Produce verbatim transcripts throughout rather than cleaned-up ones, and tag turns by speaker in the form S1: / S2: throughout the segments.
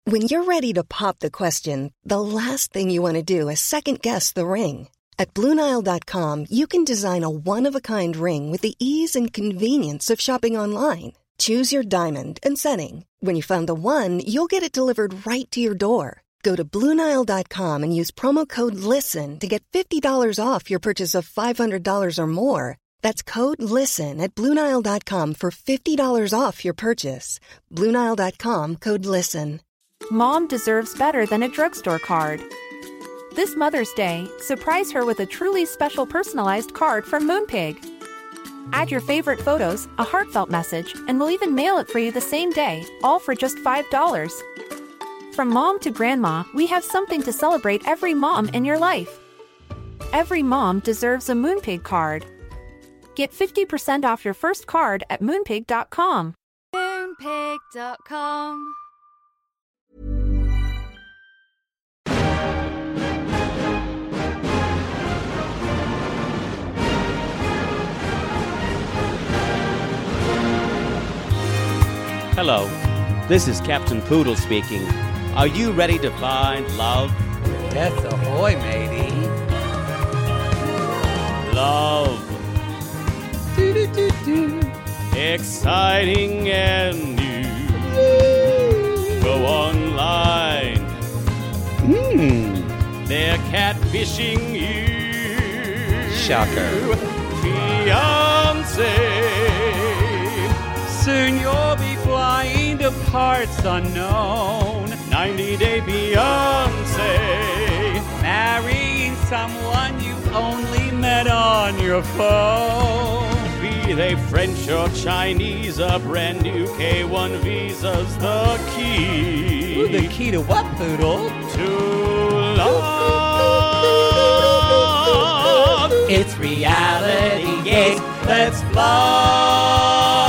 S1: When you're ready to pop the question, the last thing you want to do is second-guess the ring. At Blue Nile dot com, you can design a one-of-a-kind ring with the ease and convenience of shopping online. Choose your diamond and setting. When you find the one, you'll get it delivered right to your door. Go to Blue Nile dot com and use promo code LISTEN to get fifty dollars off your purchase of five hundred dollars or more. That's code LISTEN at Blue Nile dot com for fifty dollars off your purchase. Blue Nile dot com, code LISTEN.
S2: Mom deserves better than a drugstore card. This Mother's Day, surprise her with a truly special personalized card from Moonpig. Add your favorite photos, a heartfelt message, and we'll even mail it for you the same day, all for just five dollars. From mom to grandma, we have something to celebrate every mom in your life. Every mom deserves a Moonpig card. Get fifty percent off your first card at moonpig dot com.
S3: moonpig dot com.
S4: Hello, this is Captain Poodle speaking. Are you ready to find love?
S5: Yes, ahoy, matey.
S4: Love.
S5: Do-do-do-do.
S4: Exciting and new. Go online.
S5: Hmm.
S4: They're catfishing you.
S5: Shocker.
S4: Fiancé.
S5: Soon you'll be flying to parts unknown.
S4: ninety Day Fiancé.
S5: Marrying someone you only met on your phone.
S4: Be they French or Chinese, a brand new K one visa's the key.
S5: Ooh, the key to what, Poodle?
S4: To love.
S5: It's reality, yes, let's love.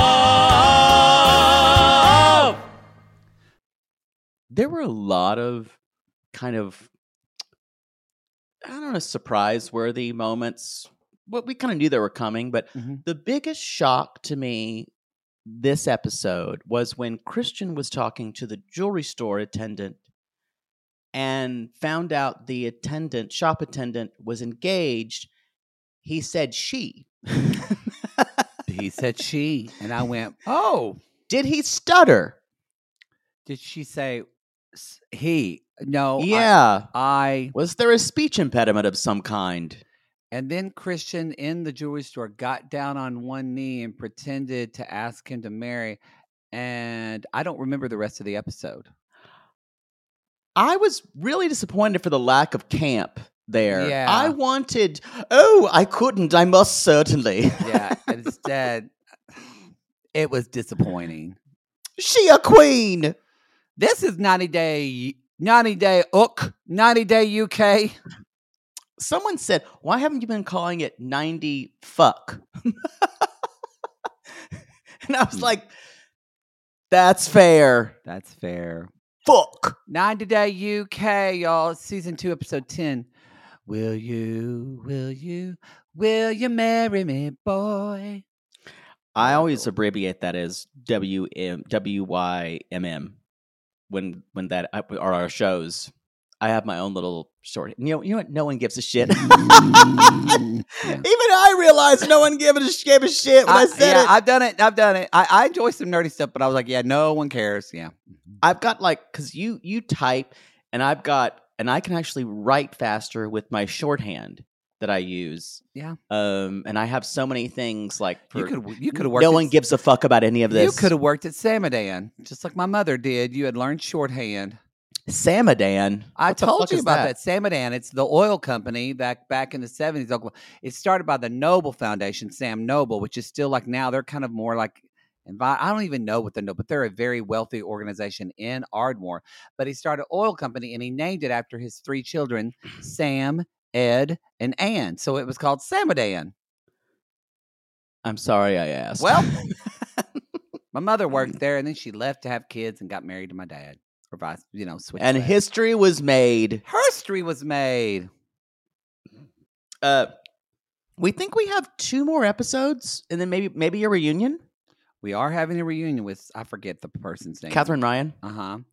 S4: There were a lot of kind of, I don't know, surprise-worthy moments. Well, we kind of knew they were coming, but
S5: Mm-hmm.
S4: the biggest shock to me this episode was when Christian was talking to the jewelry store attendant and found out the attendant, shop attendant, was engaged. He said she.
S5: He said she, and I went, oh.
S4: Did he stutter?
S5: Did she say s- he? No.
S4: Yeah.
S5: I, I.
S4: Was there a speech impediment of some kind?
S5: And then Christian in the jewelry store got down on one knee and pretended to ask him to marry. And I don't remember the rest of the episode.
S4: I was really disappointed for the lack of camp there.
S5: Yeah.
S4: I wanted, oh, I couldn't. I must certainly.
S5: Yeah. Instead, it was disappointing.
S4: She a queen.
S5: This is ninety day, ninety day ook, ninety day U K.
S4: Someone said, why haven't you been calling it ninety fuck? And I was like, that's fair.
S5: That's fair.
S4: Fuck.
S5: ninety day U K, y'all. Season two, episode ten. Will you, will you, will you marry me, boy?
S4: I always abbreviate that as W M W Y M M when when that are our shows. I have my own little short. You know, you know what? No one gives a shit.
S5: Yeah.
S4: Even I realized no one gave a, gave a shit when I,
S5: I
S4: said
S5: yeah,
S4: it.
S5: I've done it. I've done it. I, I enjoy some nerdy stuff, but I was like, yeah, no one cares. Yeah.
S4: I've got like, because you you type, and I've got, and I can actually write faster with my shorthand that I use.
S5: Yeah.
S4: Um, and I have so many things like for,
S5: You could you could have worked.
S4: no
S5: at,
S4: one gives a fuck about any of this.
S5: You could have worked at Samadan, just like my mother did. You had learned shorthand.
S4: Samadan.
S5: I
S4: What the
S5: told
S4: fuck
S5: you
S4: is
S5: about that? Samadan. It's the oil company back back in the seventies. It started by the Noble Foundation, Sam Noble, which is still like now they're kind of more like envi- I don't even know what they know, but they're a very wealthy organization in Ardmore. But he started an oil company and he named it after his three children, Sam, Ed, and Ann. So it was called Samadan.
S4: I'm sorry I asked.
S5: Well, my mother worked there and then she left to have kids and got married to my dad. Or vice, you know, switch.
S4: and
S5: sides.
S4: history was made.
S5: history was made.
S4: Uh, we think we have two more episodes, and then maybe maybe a reunion.
S5: We are having a reunion with I forget the person's name.
S4: Catherine Ryan.
S5: Uh huh.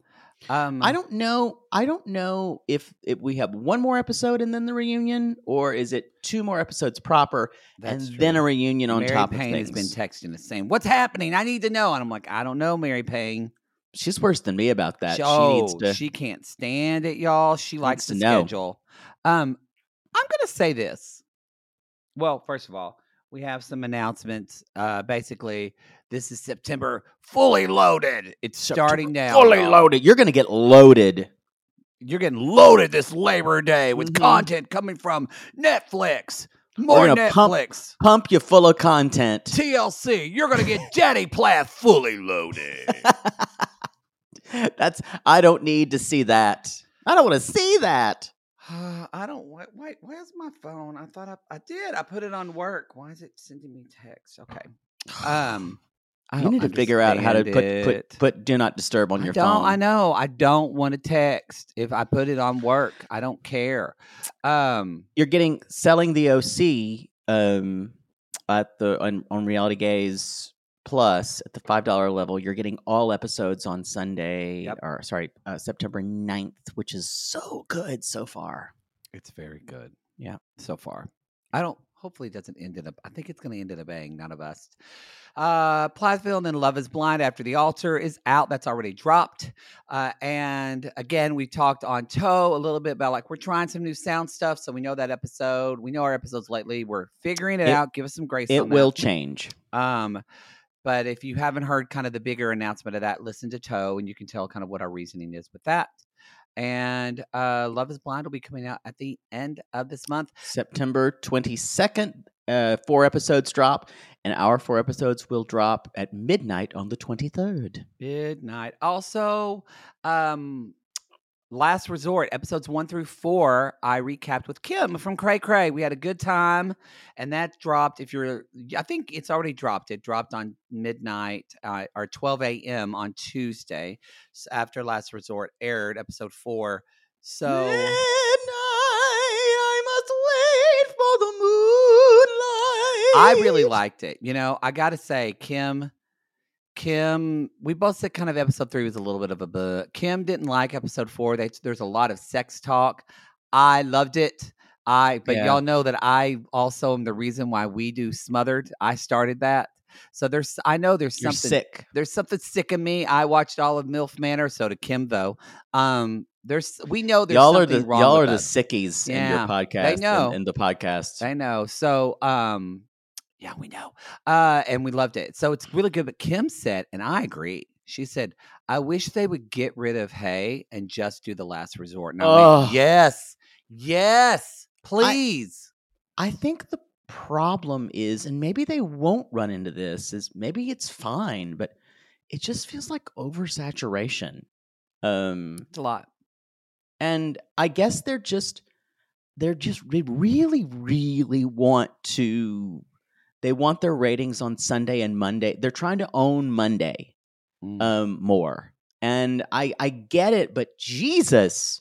S5: Um,
S4: I don't know. I don't know if, if we have one more episode and then the reunion, or is it two more episodes proper
S5: That's
S4: and
S5: true.
S4: then a reunion on
S5: Mary
S4: top
S5: Payne
S4: of
S5: has been
S4: things?
S5: texting us saying, "What's happening? I need to know." And I'm like, "I don't know, Mary Payne.
S4: She's worse than me about that.
S5: She,
S4: She
S5: oh,
S4: needs to.
S5: she can't stand it, y'all. She likes
S4: to
S5: the
S4: know.
S5: schedule." Um, I'm gonna say this. Well, first of all, we have some announcements. Uh, basically, this is September fully loaded. It's starting now.
S4: Fully
S5: y'all.
S4: loaded. You're going to get loaded.
S5: You're getting loaded this Labor Day with
S4: Mhm.
S5: content coming from Netflix, more
S4: gonna pump-
S5: Netflix,
S4: Pump you full of content.
S5: T L C. You're gonna get Daddy Plath fully loaded.
S4: That's. I don't need to see that. I don't want to see that.
S5: Uh, I don't wait, wait. Where's my phone? I thought I, I did. I put it on work. Why is it sending me text? Okay. Um, I
S4: You
S5: don't
S4: need to figure out how to put,
S5: understand
S4: put
S5: it.
S4: put do not disturb on
S5: I
S4: your
S5: don't.
S4: phone.
S5: I know. I don't want to text if I put it on work. I don't care. Um,
S4: You're getting selling the O C um at the on, on Reality Gaze Plus at the five dollar level. You're getting all episodes on Sunday
S5: Yep.
S4: or sorry uh, September ninth, which is so good so far.
S5: it's very good.
S4: Yeah.
S5: So far, I don't. Hopefully, it doesn't end in a. I think it's going to end in a bang. None of us. Uh, Plathville and then Love Is Blind After the Altar is out. That's already dropped. Uh, and again, we talked on Toe a little bit about like we're trying some new sound stuff. So we know that episode. We know our episodes lately. We're figuring it,
S4: It-
S5: out. Give us some grace.
S4: It
S5: on
S4: will
S5: that.
S4: change.
S5: Um, but if you haven't heard kind of the bigger announcement of that, listen to Toe, and you can tell kind of what our reasoning is with that. And uh, Love Is Blind will be coming out at the end of this month.
S4: September twenty-second, uh, four episodes drop, and our four episodes will drop at midnight on the twenty-third.
S5: Midnight. Also, um, Last Resort, episodes one through four, I recapped with Kim from Cray Cray. We had a good time, and that dropped. If you're, I think it's already dropped. It dropped on midnight uh, or twelve a.m. on Tuesday so after Last Resort aired, episode four. So
S4: Midnight, I must wait for the moonlight.
S5: I really liked it. You know, I got to say, Kim. Kim, we both said kind of episode three was a little bit of a bug. Kim didn't like episode four. They, there's a lot of sex talk. I loved it. I, but
S4: Yeah.
S5: y'all know that I also am the reason why we do Smothered. I started that. So there's, I know there's
S4: You're
S5: something
S4: sick.
S5: There's something sick in me. I watched all of MILF Manor. So did Kim, though. Um, there's, we know there's
S4: Y'all are
S5: something
S4: the
S5: wrong
S4: y'all are
S5: with
S4: the
S5: us.
S4: sickies in
S5: Yeah,
S4: your podcast.
S5: they know.
S4: in, in the podcast.
S5: I know. So, um, yeah, we know. Uh, and we loved it. So it's really good. But Kim said, and I agree. She said, I wish they would get rid of Hay and just do the Last Resort. And I
S4: Ugh.
S5: went, yes, yes, please.
S4: I think the problem is, and maybe they won't run into this, is maybe it's fine, but it just feels like oversaturation. Um,
S5: It's a lot.
S4: and I guess they're just they're just they really, really want to they want their ratings on Sunday and Monday. They're trying to own Monday
S5: Mm.
S4: um more. And I I get it, but Jesus.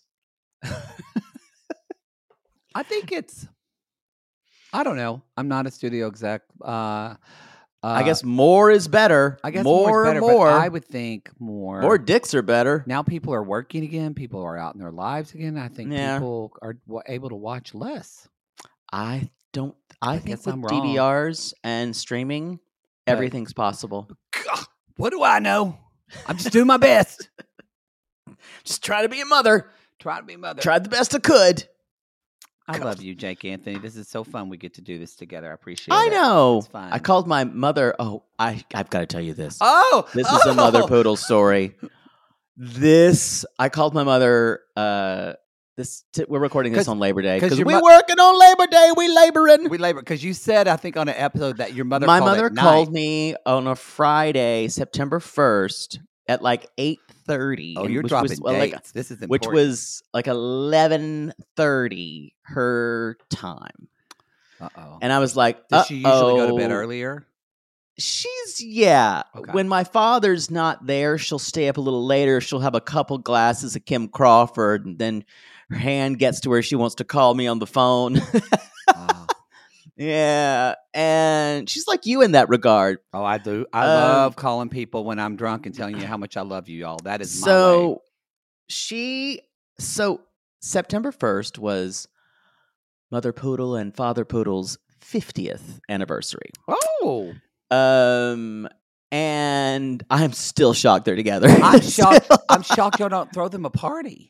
S5: I think it's, I don't know. I'm not a studio exec. Uh,
S4: I
S5: uh,
S4: guess more is better.
S5: I guess
S4: more
S5: more is better,
S4: and more.
S5: but I would think more.
S4: More dicks are better.
S5: Now people are working again. People are out in their lives again. I think
S4: Yeah.
S5: people are w- able to watch less.
S4: I don't. I,
S5: I
S4: think
S5: guess
S4: with
S5: I'm wrong.
S4: D V Rs and streaming,
S5: But-
S4: everything's possible.
S5: God, what do I know? I'm just doing my best.
S4: Just try to be a mother.
S5: Try to be a mother.
S4: Tried the best I could.
S5: I
S4: God.
S5: love you, Jake Anthony. This is so fun. We get to do this together. I appreciate
S4: I
S5: it.
S4: know.
S5: It's fun.
S4: I called my mother. Oh, I. I've got to tell you this.
S5: Oh,
S4: This is a mother
S5: oh!
S4: poodle story. This I called my mother. Uh, this t- we're recording this
S5: 'Cause-
S4: on Labor Day
S5: 'cause
S4: because
S5: your
S4: we
S5: mo-
S4: working on Labor Day. We laboring.
S5: We labor because you said I think on an episode that your mother.
S4: My
S5: called
S4: mother
S5: at
S4: called
S5: night.
S4: me on a Friday, September first, at like eight thirty.
S5: Oh, you're
S4: which
S5: dropping
S4: was, well, like,
S5: dates. This is important.
S4: which was like eleven thirty her time.
S5: Uh oh.
S4: And I was like,
S5: Does she usually go to bed
S4: "Uh-oh."
S5: earlier?
S4: She's, yeah.
S5: Okay.
S4: When my father's not there, she'll stay up a little later. She'll have a couple glasses of Kim Crawford, and then her hand gets to where she wants to call me on the phone.
S5: Wow.
S4: Yeah. And she's like you in that regard.
S5: Oh, I do. I
S4: Um,
S5: love calling people when I'm drunk and telling you how much I love you, y'all. That is my way.
S4: So she so September first was Mother Poodle and Father Poodle's fiftieth anniversary.
S5: Oh.
S4: Um and I'm still shocked they're together.
S5: I'm shocked. I'm shocked y'all don't throw them a party.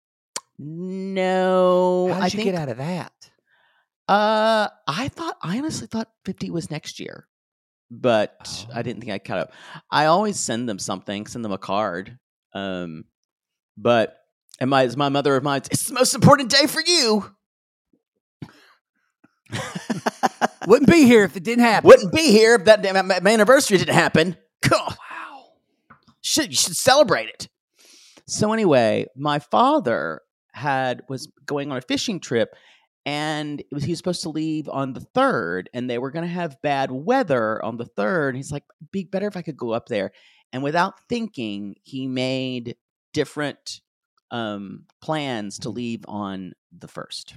S4: No.
S5: How did
S4: I
S5: you
S4: think
S5: get out of that?
S4: uh I thought I honestly thought fifty was next year. But
S5: Oh.
S4: I didn't think I'd cut up. I always send them something, send them a card. Um but and my as my mother reminds, it's the most important day for you.
S5: Wouldn't be here if it didn't happen.
S4: Wouldn't be here if that damn my anniversary didn't happen. God.
S5: Wow.
S4: Should you should celebrate it. So anyway, my father had was going on a fishing trip, and it was he was supposed to leave on the third, and they were going to have bad weather on the third. He's like, "It'd be better if I could go up there." And without thinking, he made different um, plans to leave on the first.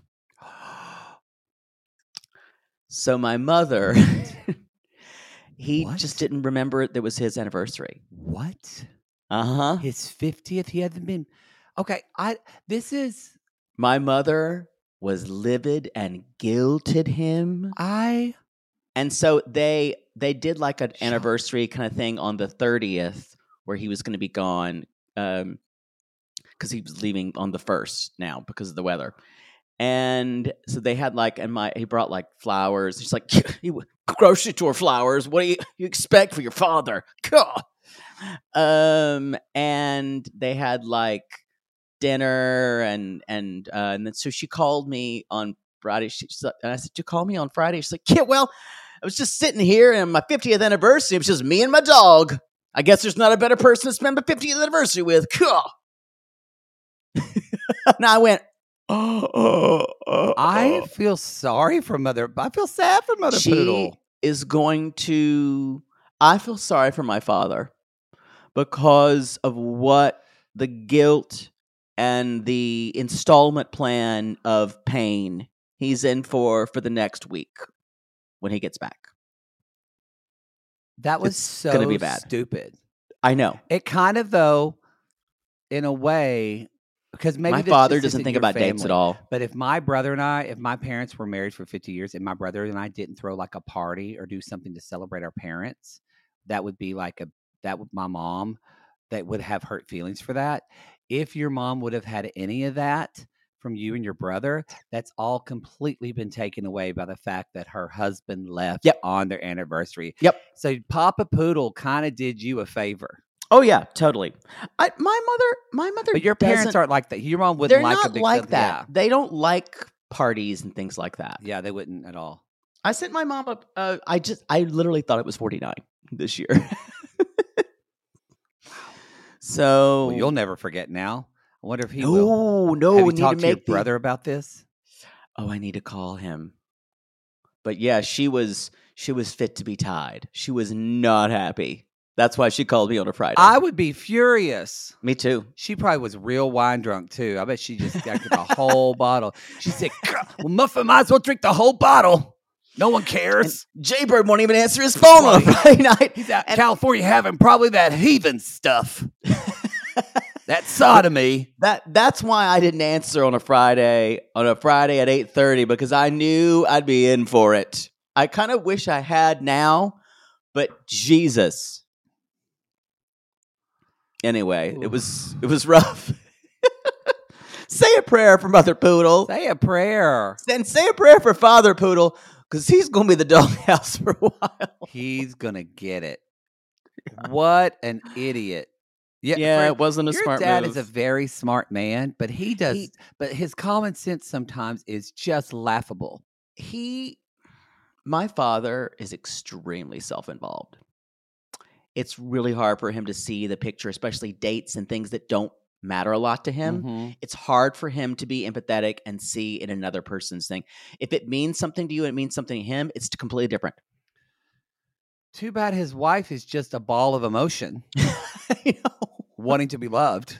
S4: So my mother, he
S5: What?
S4: just didn't remember that it was his anniversary.
S5: What?
S4: Uh huh.
S5: His fiftieth? He hasn't been. Okay. I. This is.
S4: My mother was livid and guilted him.
S5: I.
S4: And so they they did like an
S5: Shocked.
S4: anniversary kind of thing on the thirtieth where he was going to be gone um because he was leaving on the first now because of the weather. And so they had like, and my he brought like flowers. He's like, he grocery store flowers. What do you, you expect for your father? God. Um, and they had like dinner and and uh, and then so she called me on Friday. She, she's like, and I said, "You call me on Friday?" She's like, "Yeah, well, I was just sitting here and my fiftieth anniversary. It was just me and my dog. I guess there's not a better person to spend my fiftieth anniversary with." God. And I went, oh, oh, oh,
S5: I
S4: oh.
S5: feel sorry for Mother. I feel sad for Mother
S4: She
S5: Poodle.
S4: is going to. I feel sorry for my father because of what the guilt and the installment plan of pain he's in for for the next week when he gets back.
S5: That was
S4: It's
S5: so
S4: gonna be bad.
S5: stupid.
S4: I know.
S5: It kind of, though, in a way, because maybe
S4: my
S5: this
S4: father
S5: just
S4: doesn't
S5: isn't
S4: think
S5: your
S4: about dates
S5: family.
S4: at all.
S5: But if my brother and I, if my parents were married for fifty years and my brother and I didn't throw like a party or do something to celebrate our parents, that would be like a, that would, my mom, that would have hurt feelings for that. If your mom would have had any of that from you and your brother, that's all completely been taken away by the fact that her husband left
S4: Yep.
S5: on their anniversary.
S4: Yep.
S5: So Papa Poodle kind of did you a favor.
S4: Oh yeah, totally. I, my mother, my mother,
S5: But your parents
S4: doesn't-
S5: aren't like that. Your mom wouldn't
S4: They're
S5: like
S4: not
S5: a big
S4: like
S5: something-
S4: that. They don't like parties and things like that.
S5: Yeah. yeah, they wouldn't at all.
S4: I sent my mom up. Uh, I just, I literally thought it was forty-nine this year. So
S5: Well, you'll never forget now. I wonder if he
S4: no,
S5: will.
S4: no.
S5: Have
S4: we
S5: you
S4: need
S5: talked
S4: to
S5: to your
S4: make the-
S5: brother about this?
S4: Oh, I need to call him. But yeah, she was she was fit to be tied. She was not happy. That's why she called me on a Friday.
S5: I would be furious.
S4: me too.
S5: She probably was real wine drunk too. I bet she just got the whole bottle. She said, "Well, Muffin might as well drink the whole bottle. No one cares."
S4: Jaybird won't even answer his phone on a
S5: Right.
S4: Friday night.
S5: He's out in
S4: And-
S5: California having probably that heathen stuff. That sodomy.
S4: That that's why I didn't answer on a Friday on a Friday at eight thirty because I knew I'd be in for it. I kind of wish I had now, but Jesus. Anyway, it was it was rough. Say a prayer for Mother Poodle.
S5: Say a prayer.
S4: And say a prayer for Father Poodle because he's going to be the doghouse for a while.
S5: He's going to get it. What an idiot. Yeah,
S4: Yeah,
S5: Fred,
S4: it wasn't a
S5: your
S4: smart
S5: dad
S4: move.
S5: is a very smart man, but he does,
S4: He-
S5: but his common sense sometimes is just laughable.
S4: he my father is extremely self-involved. It's really hard for him to see the picture, especially dates and things that don't matter a lot to him.
S5: Mhm.
S4: It's hard for him to be empathetic and see in another person's thing. If it means something to you and it means something to him, it's completely different.
S5: Too bad his wife is just a ball of emotion,
S4: You know?
S5: wanting to be loved.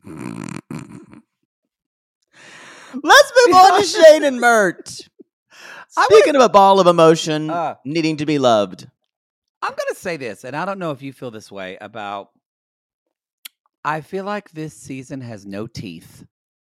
S4: Let's move on to Shane and Mert.
S5: I
S4: Speaking of a ball of emotion
S5: Uh,
S4: needing to be loved.
S5: I'm going to say this, and I don't know if you feel this way about. I feel like this season has no teeth.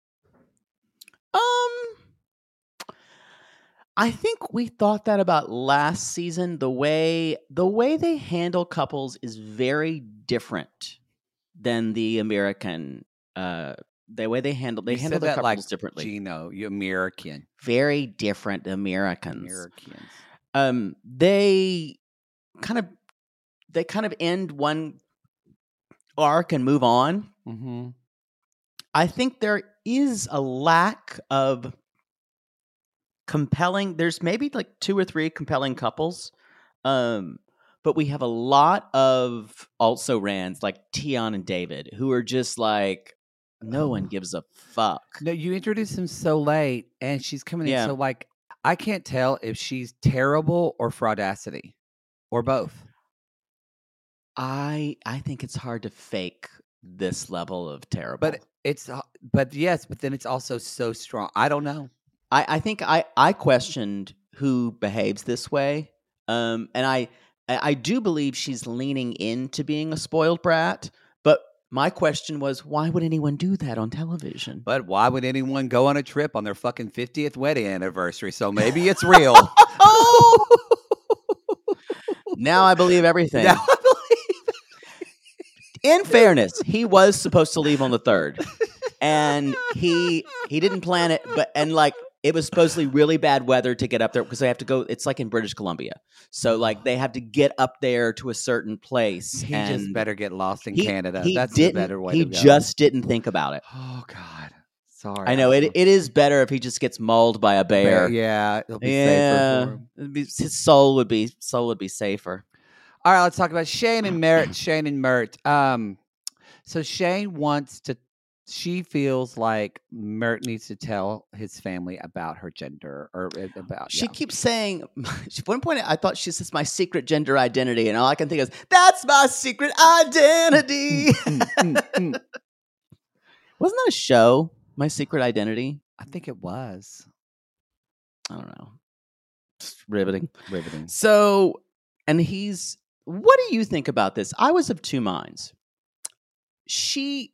S4: Um, I think we thought that about last season. The way the way they handle couples is very different than the American. Uh, the way they handle they
S5: You
S4: handle
S5: said
S4: their
S5: that
S4: couples
S5: like
S4: differently.
S5: Gino, you American.
S4: Very different Americans.
S5: Americans.
S4: Um, they kind of they kind of end one arc and move on.
S5: Mm-hmm.
S4: I think there is a lack of compelling. There's maybe like two or three compelling couples, um, but we have a lot of also rans like Tion and David who are just like no one gives a fuck.
S5: No, you introduced him so late, and she's coming
S4: Yeah.
S5: in so like I can't tell if she's terrible or fraudacity, or both.
S4: I I think it's hard to fake this level of terrible.
S5: But it's uh, but yes, but then it's also so strong. I don't know.
S4: I, I think I, I questioned who behaves this way. Um, and I, I I do believe she's leaning into being a spoiled brat. But my question was, why would anyone do that on television?
S5: But why would anyone go on a trip on their fucking fiftieth wedding anniversary? So maybe it's real.
S4: Oh! Now I believe everything.
S5: Now I believe.
S4: In fairness, he was supposed to leave on the third, and he he didn't plan it. But and like it was supposedly really bad weather to get up there because they have to go. It's like in British Columbia, so like they have to get up there to a certain place.
S5: He
S4: and
S5: just better get lost in
S4: he,
S5: Canada.
S4: He
S5: That's the
S4: didn't,
S5: better way
S4: He
S5: to go.
S4: just didn't think about it.
S5: Oh God, sorry.
S4: I know it. It is better if he just gets mauled by a bear.
S5: Yeah, it'll be
S4: yeah,
S5: safer for him.
S4: It'd be, his soul would be soul would be safer.
S5: All right, let's talk about Shane and Mert. Shane and Mert. Um, so Shane wants to. She feels like Mert needs to tell his family about her gender or about.
S4: She
S5: yeah.
S4: keeps saying. At one point, I thought she says my secret gender identity, and all I can think is that's my secret identity. Wasn't that a show? My Secret Identity.
S5: I think it was
S4: I don't know. It's riveting.
S5: riveting.
S4: So, and he's. What do you think about this? I was of two minds. She.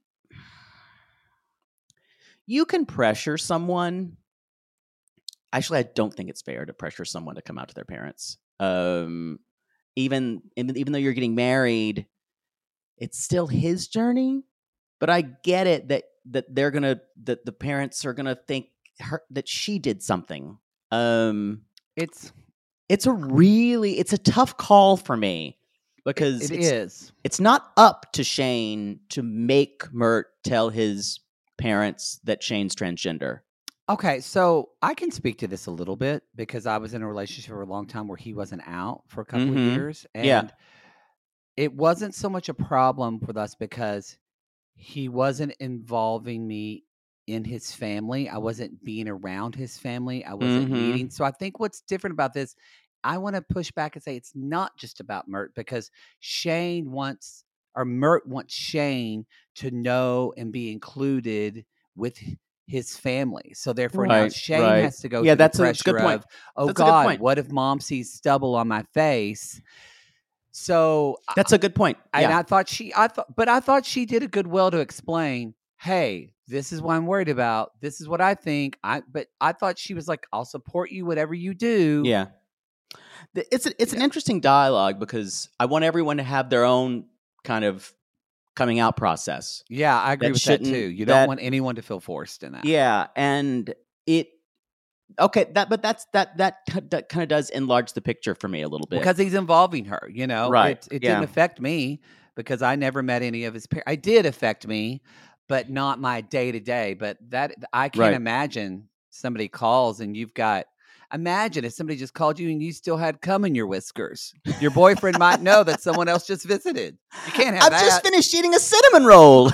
S4: You can pressure someone. Actually, I don't think it's fair to pressure someone to come out to their parents. Um, even even though you're getting married, it's still his journey. But I get it that that they're gonna that the parents are gonna think her that she did something. Um,
S5: It's
S4: it's a really it's a tough call for me because
S5: it
S4: it's,
S5: is.
S4: It's not up to Shane to make Mert tell his parents that Shane's transgender.
S5: Okay, so I can speak to this a little bit because I was in a relationship for a long time where he wasn't out for a couple
S4: Mhm.
S5: of years. And
S4: Yeah.
S5: it wasn't so much a problem with us because he wasn't involving me in his family. I wasn't being around his family. I wasn't
S4: Mhm.
S5: meeting. So I think what's different about this, I want to push back and say it's not just about Mert because Shane wants, or Mert wants Shane to know and be included with his family. So therefore now
S4: Right,
S5: Shane
S4: right.
S5: has to go
S4: Yeah,
S5: through
S4: that's
S5: the
S4: a
S5: pressure
S4: good point.
S5: of, oh
S4: That's a good
S5: God,
S4: point.
S5: what if mom sees stubble on my face? So
S4: That's a good point.
S5: and
S4: Yeah.
S5: I thought she, I thought, but I thought she did a good well to explain, hey, this is what I'm worried about. This is what I think. I, but I thought she was like, I'll support you, whatever you do.
S4: Yeah. The- It's a, it's an interesting dialogue because I want everyone to have their own kind of coming out process.
S5: Yeah, I agree
S4: That
S5: with that
S4: shouldn't-
S5: too. You
S4: that-
S5: don't want anyone to feel forced in that.
S4: Yeah, and it okay that but that's that that, that kind of does enlarge the picture for me a little bit.
S5: Because he's involving her, you know?
S4: Right,
S5: It, it
S4: yeah.
S5: didn't affect me because I never met any of his parents. It did affect me, but not my day to day. But that I can't
S4: Right.
S5: imagine somebody calls and you've got. Imagine if somebody just called you and you still had cum in your whiskers. Your boyfriend might know that someone else just visited. You can't have
S4: I've
S5: that.
S4: just finished eating a cinnamon roll.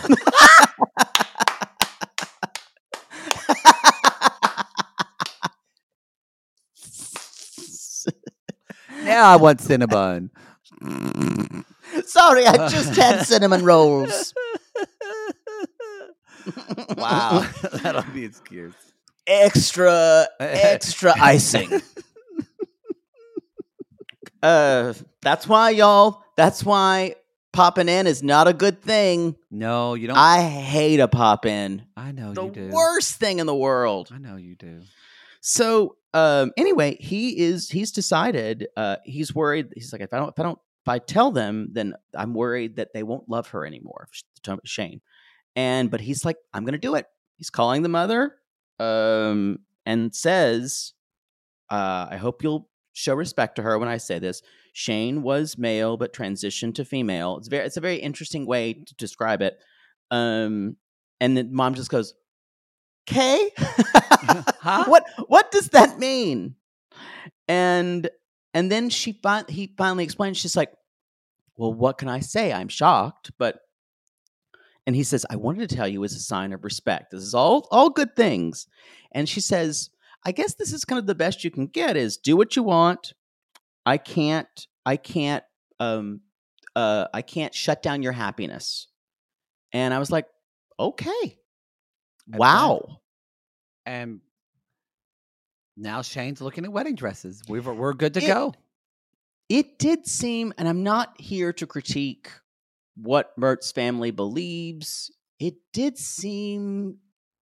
S5: Now I want Cinnabon.
S4: Sorry, I just had cinnamon rolls.
S5: Wow, that'll be excuse.
S4: Extra, extra icing. Uh, that's why, y'all. That's why popping in is not a good thing.
S5: No, you don't.
S4: I hate a pop in.
S5: I know
S4: the
S5: you do.
S4: worst thing in the world.
S5: I know you do.
S4: So um, anyway, he is he's decided. Uh, he's worried. He's like, if I don't, if I don't, if I tell them, then I'm worried that they won't love her anymore. Shane, and but he's like, I'm going to do it. He's calling the mother, um, and says, uh, I hope you'll show respect to her when I say this. Shane was male but transitioned to female. It's very, it's a very interesting way to describe it. Um, and then mom just goes, "Okay,
S5: huh?
S4: what what does that mean?" And and then she fin- he finally explains. She's like, "Well, what can I say? I'm shocked, but." And he says, "I wanted to tell you as a sign of respect. This is all all good things." And she says, "I guess this is kind of the best you can get. Is do what you want. I can't. I can't. Um. Uh. I can't shut down your happiness." And I was like, "Okay, wow."
S5: And now Shane's looking at wedding dresses. We've, we're good to
S4: It-
S5: go.
S4: It did seem, and I'm not here to critique what Mert's family believes. It did seem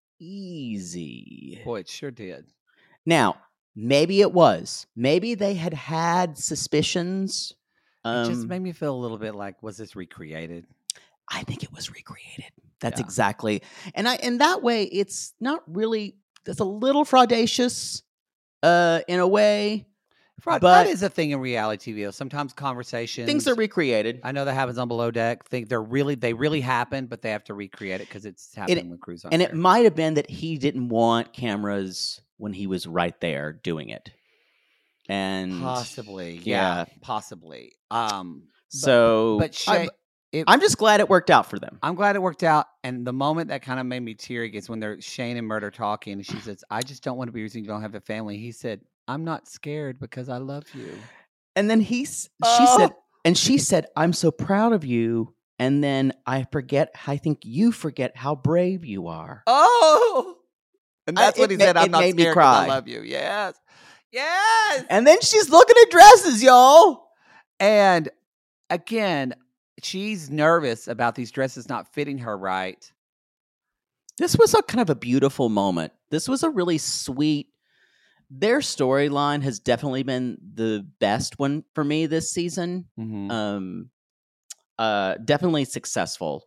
S4: easy.
S5: Boy, it sure did.
S4: Now, maybe it was. Maybe they had had suspicions.
S5: It just
S4: Um,
S5: made me feel a little bit like, was this recreated?
S4: I think it was recreated. That's
S5: Yeah.
S4: exactly. And I and that way it's not really, it's a little fraudacious uh in a way.
S5: Right,
S4: But-
S5: that is a thing in reality T V. though. Sometimes conversations.
S4: Things are recreated.
S5: I know that happens on Below Deck. Think they're really they really happen, but they have to recreate it because it's happening when Cruz on
S4: And
S5: there.
S4: it might have been that he didn't want cameras when he was right there doing it. And
S5: possibly,
S4: yeah.
S5: yeah, possibly. Um,
S4: so
S5: but Shay,
S4: I'm,
S5: it,
S4: I'm just glad it worked out for them.
S5: I'm glad it worked out. And the moment that kind of made me teary is when they're Shane and Mert are talking, and she says, "I just don't want to be reason you don't have a family." He said, "I'm not scared because I love you."
S4: And then he s- she
S5: Oh.
S4: said and she said, "I'm so proud of you." And then I forget, I think you forget how brave you are.
S5: Oh, and that's
S4: I-
S5: what
S4: it
S5: he
S4: ma-
S5: said. I'm
S4: it
S5: not
S4: made me
S5: scared 'cause I
S4: cry.
S5: love you. Yes, yes.
S4: And then she's looking at dresses, y'all.
S5: And again, she's nervous about these dresses not fitting her right.
S4: This was a kind of a beautiful moment. This was a really sweet. Their storyline has definitely been the best one for me this season.
S5: Mm-hmm.
S4: Um, uh, definitely successful,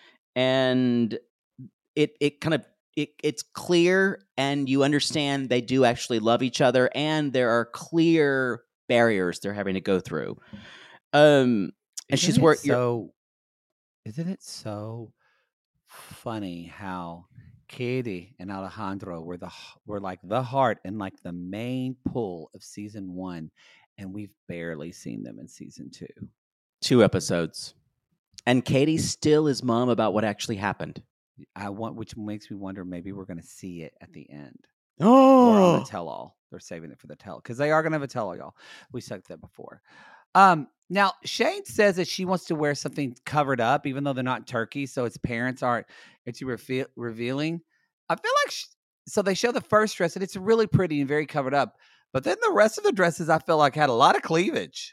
S4: and it it kind of it it's clear, and you understand they do actually love each other, and there are clear barriers they're having to go through. Um, and
S5: Isn't
S4: she's
S5: it
S4: work.
S5: So, isn't it so funny how Katie and Alejandro were the h- were like the heart and like the main pull of season one, and we've barely seen them in season two.
S4: Two episodes, and Katie still is mum about what actually happened.
S5: I want, which makes me wonder, maybe we're going to see it at the end or on
S4: Oh,
S5: the tell all. They're saving it for the tell because they are going to have a tell all, y'all. We said that before. Um, now Shane says that she wants to wear something covered up, even though they're not turkey, so its parents aren't. It's reveal, revealing. I feel like sh- so they show the first dress and it's really pretty and very covered up, but then the rest of the dresses I feel like had a lot of cleavage.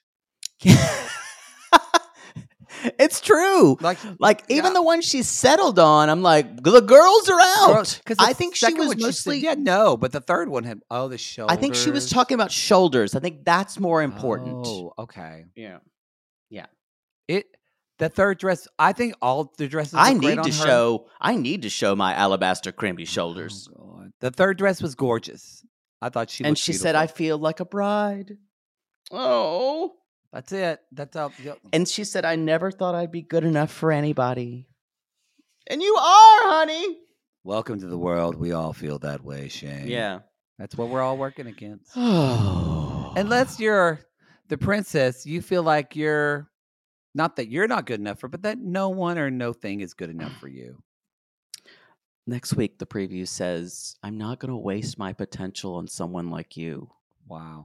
S4: it's true.
S5: Like,
S4: Like even
S5: yeah.
S4: the one she's settled on, I'm like, the girls are out.
S5: Because
S4: I think she was mostly.
S5: yeah, no, but the third one had oh the shoulders.
S4: I think she was talking about shoulders. I think that's more important.
S5: Oh, okay.
S4: Yeah, yeah.
S5: It the third dress. I think all the dresses.
S4: I
S5: look great
S4: need
S5: on
S4: to
S5: her.
S4: show. I need to show my alabaster creamy shoulders.
S5: Oh, God. The third dress was gorgeous. I thought she
S4: and
S5: looked
S4: she said, "I
S5: beautiful.
S4: feel like a bride." Oh.
S5: That's it. That's all. Yep.
S4: And she said, "I never thought I'd be good enough for anybody." And you are, honey.
S5: Welcome to the world. We all feel that way, Shane.
S4: Yeah.
S5: That's what we're all working against.
S4: Oh.
S5: Unless you're the princess, you feel like you're not that you're not good enough for, but that no one or no thing is good enough for you.
S4: Next week, the preview says, "I'm not going to waste my potential on someone like you."
S5: Wow.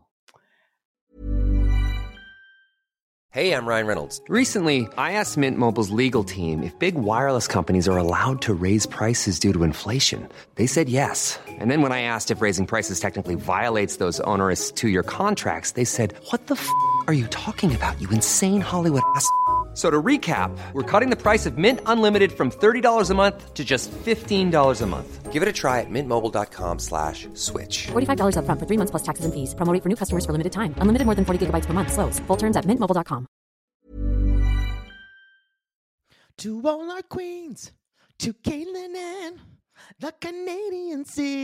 S6: Hey, I'm Ryan Reynolds. Recently, I asked Mint Mobile's legal team if big wireless companies are allowed to raise prices due to inflation. They said yes. And then when I asked if raising prices technically violates those onerous two-year contracts, they said, "What the f*** are you talking about, you insane Hollywood ass f- So to recap, we're cutting the price of Mint Unlimited from thirty dollars a month to just fifteen dollars a month. Give it a try at mintmobile.com slash switch.
S7: forty-five dollars up front for three months plus taxes and fees. Promo rate for new customers for limited time. Unlimited more than forty gigabytes per month. Slows full terms at mint mobile dot com.
S4: To all our queens, to Caitlin and the Canadian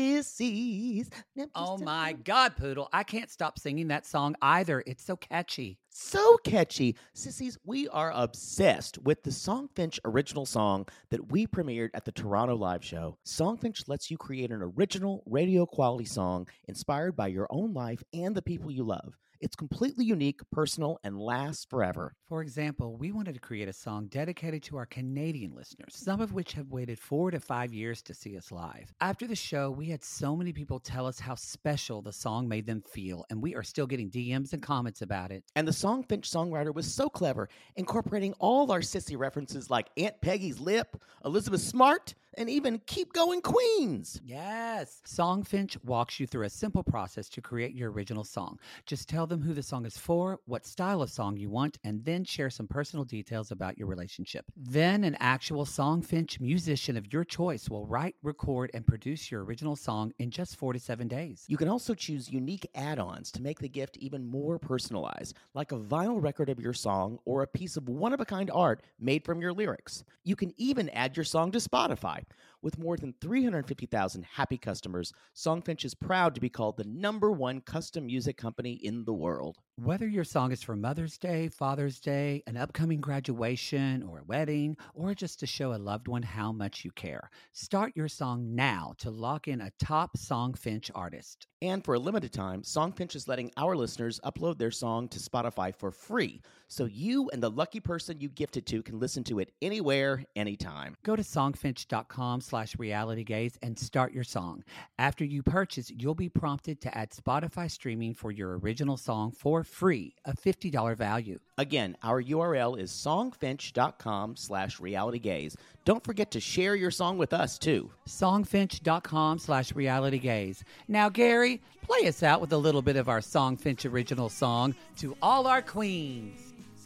S4: sissies.
S5: Oh my God, Poodle. I can't stop singing that song either. It's so catchy.
S4: So catchy. Sissies, we are obsessed with the Songfinch original song that we premiered at the Toronto Live Show. Songfinch lets you create an original radio quality song inspired by your own life and the people you love. It's completely unique, personal, and lasts forever.
S5: For example, we wanted to create a song dedicated to our Canadian listeners, some of which have waited four to five years to see us live. After the show, we had so many people tell us how special the song made them feel, and we are still getting D Ms and comments about it.
S4: And the Songfinch songwriter was so clever, incorporating all our sissy references like Aunt Peggy's Lip, Elizabeth Smart, and even Keep Going Queens.
S5: Yes. Songfinch walks you through a simple process to create your original song. Just tell them who the song is for, what style of song you want, and then share some personal details about your relationship. Then an actual Songfinch musician of your choice will write, record, and produce your original song in just four to seven days.
S4: You can also choose unique add-ons to make the gift even more personalized, like a vinyl record of your song or a piece of one-of-a-kind art made from your lyrics. You can even add your song to Spotify. With more than three hundred fifty thousand happy customers, Songfinch is proud to be called the number one custom music company in the world.
S5: Whether your song is for Mother's Day, Father's Day, an upcoming graduation, or a wedding, or just to show a loved one how much you care, start your song now to lock in a top Songfinch artist.
S4: And for a limited time, Songfinch is letting our listeners upload their song to Spotify for free, so you and the lucky person you gifted to can listen to it anywhere, anytime.
S5: Go to songfinch.com slash realitygaze and start your song. After you purchase, you'll be prompted to add Spotify streaming for your original song for free, a fifty dollars value.
S4: Again, our U R L is songfinch.com slash realitygaze. Don't forget to share your song with us, too.
S5: Songfinch.com slash realitygaze. Now, Gary, play us out with a little bit of our Songfinch original song, To All Our Queens.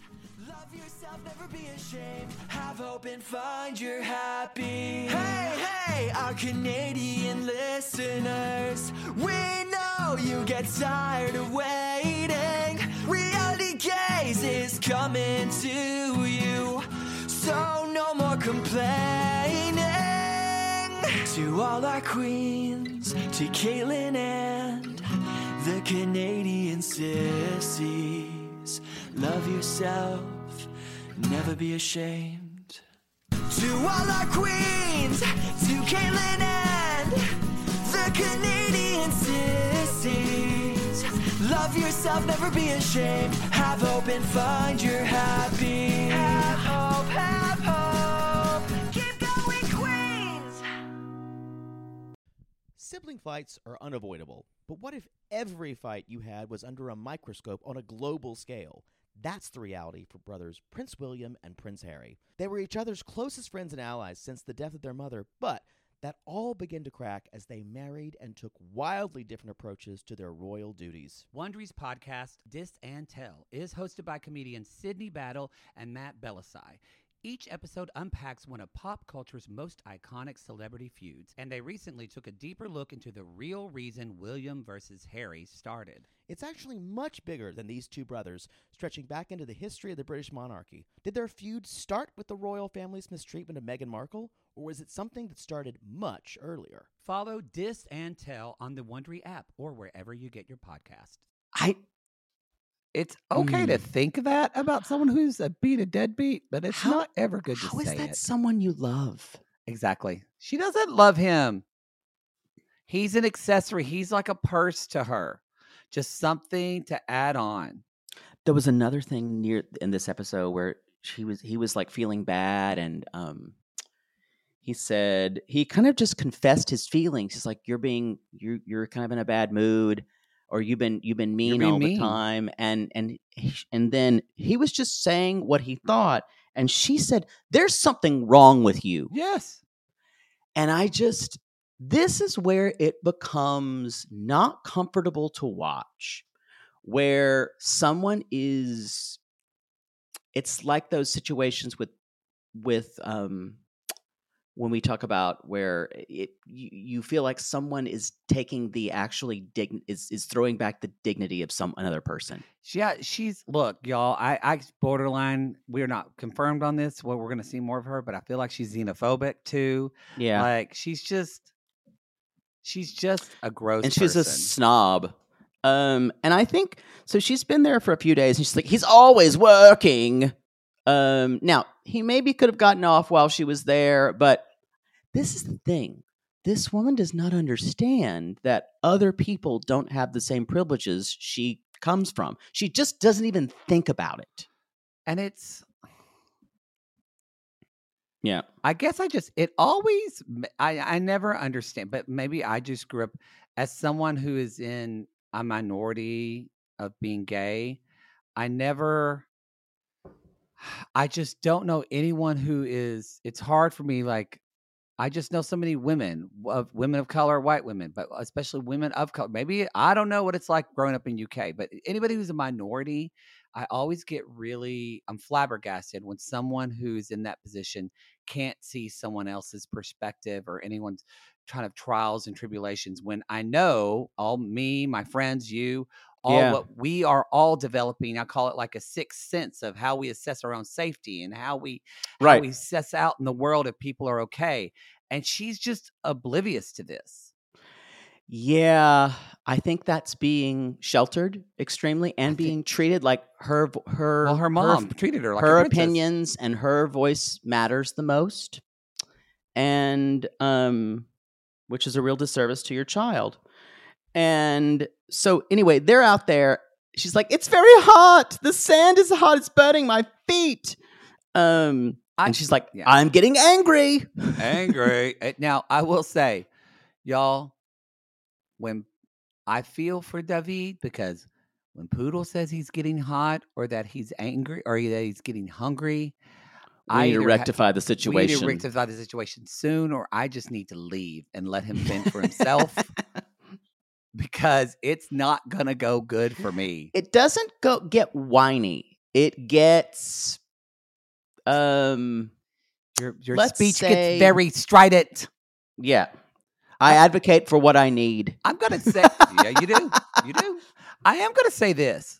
S8: Love yourself, never be ashamed. Have hope and find your happy. Hey, hey, our Canadian listeners. We know you get tired of waiting. Reality Gaze is coming to you. So no more complaining. To all our queens, to Caitlin and the Canadian sissies. Love yourself, never be ashamed. To all our queens, to Caitlin and the Canadian sissies. Love yourself, never be ashamed. Have hope and find your happy. Have hope, have hope. Keep going, Queens.
S4: Sibling fights are unavoidable, but what if every fight you had was under a microscope on a global scale? That's the reality for brothers Prince William and Prince Harry. They were each other's closest friends and allies since the death of their mother, but that all began to crack as they married and took wildly different approaches to their royal duties.
S5: Wondery's podcast, Dis and Tell, is hosted by comedians Sydney Battle and Matt Belisai. Each episode unpacks one of pop culture's most iconic celebrity feuds, and they recently took a deeper look into the real reason William versus Harry started.
S4: It's actually much bigger than these two brothers, stretching back into the history of the British monarchy. Did their feud start with the royal family's mistreatment of Meghan Markle, or was it something that started much earlier?
S5: Follow Dis and Tell on the Wondery app or wherever you get your podcasts. I... It's okay
S4: Mm.
S5: to think that about someone who's a beat a deadbeat, but it's
S4: How-
S5: not ever good to
S4: How is
S5: say
S4: that
S5: it.
S4: someone you love?
S5: Exactly. She doesn't love him. He's an accessory. He's like a purse to her. Just something to add on.
S4: There was another thing near in this episode where she was he was like feeling bad, and um he said he kind of just confessed his feelings. He's like, you're being you're you're kind of in a bad mood, or you've been you've been mean
S5: being
S4: all
S5: mean.
S4: the time, and and he- and then he was just saying what he thought, and she said, there's something wrong with you.
S5: Yes.
S4: And I just, this is where it becomes not comfortable to watch, where someone is it's like those situations with with um when we talk about where it you, you feel like someone is taking the actually dig is is throwing back the dignity of some another person.
S5: Yeah, she's look, y'all. I, I borderline. We're not confirmed on this. Well, we're gonna see more of her, but I feel like she's xenophobic too.
S4: Yeah,
S5: Like she's just, she's just a gross.
S4: and she's
S5: person.
S4: a snob. Um, and I think so. She's been there for a few days, and she's like, he's always working. Um, now he maybe could have gotten off while she was there, but this is the thing. This woman does not understand that other people don't have the same privileges she comes from. She just doesn't even think about it.
S5: And it's,
S4: yeah.
S5: I guess I just, it always, I, I never understand, but maybe I just grew up as someone who is in a minority of being gay. I never, I just don't know anyone who is, it's hard for me. Like, I just know so many women, of women of color, white women, but especially women of color. Maybe I don't know what it's like growing up in U K, but anybody who's a minority, I always get really, I'm flabbergasted when someone who's in that position can't see someone else's perspective or anyone's kind of trials and tribulations. When I know all me, my friends, you, all
S4: Yeah.
S5: what we are all developing. I call it like a sixth sense of how we assess our own safety and how we,
S4: Right.
S5: how we assess out in the world if people are okay. And she's just oblivious to this.
S4: Yeah, I think that's being sheltered extremely and
S5: think-
S4: being treated like her her
S5: Well, her mom treated her like
S4: her
S5: a princess.
S4: opinions and her voice matters the most, and um, which is a real disservice to your child. And so, anyway, they're out there. She's like, "It's very hot. The sand is hot. It's burning my feet." Um,
S5: I-
S4: and she's like,
S5: yeah.
S4: "I'm getting angry."
S5: Angry. Uh, Now, I will say, y'all, when I feel for David, because when Poodle says he's getting hot or that he's angry or that he's getting hungry,
S4: We
S5: I
S4: need to
S5: either ha-
S4: rectify the
S5: we need
S4: situation.
S5: to rectify the situation soon, or I just need to leave and let him fend for himself because it's not going to go good for me.
S4: It doesn't go get whiny. It gets um
S5: Your, your
S4: let's
S5: speech
S4: say-
S5: gets very strident.
S4: yeah. I advocate for what I need.
S5: I'm going to say, yeah, you do. You do. I am going to say this.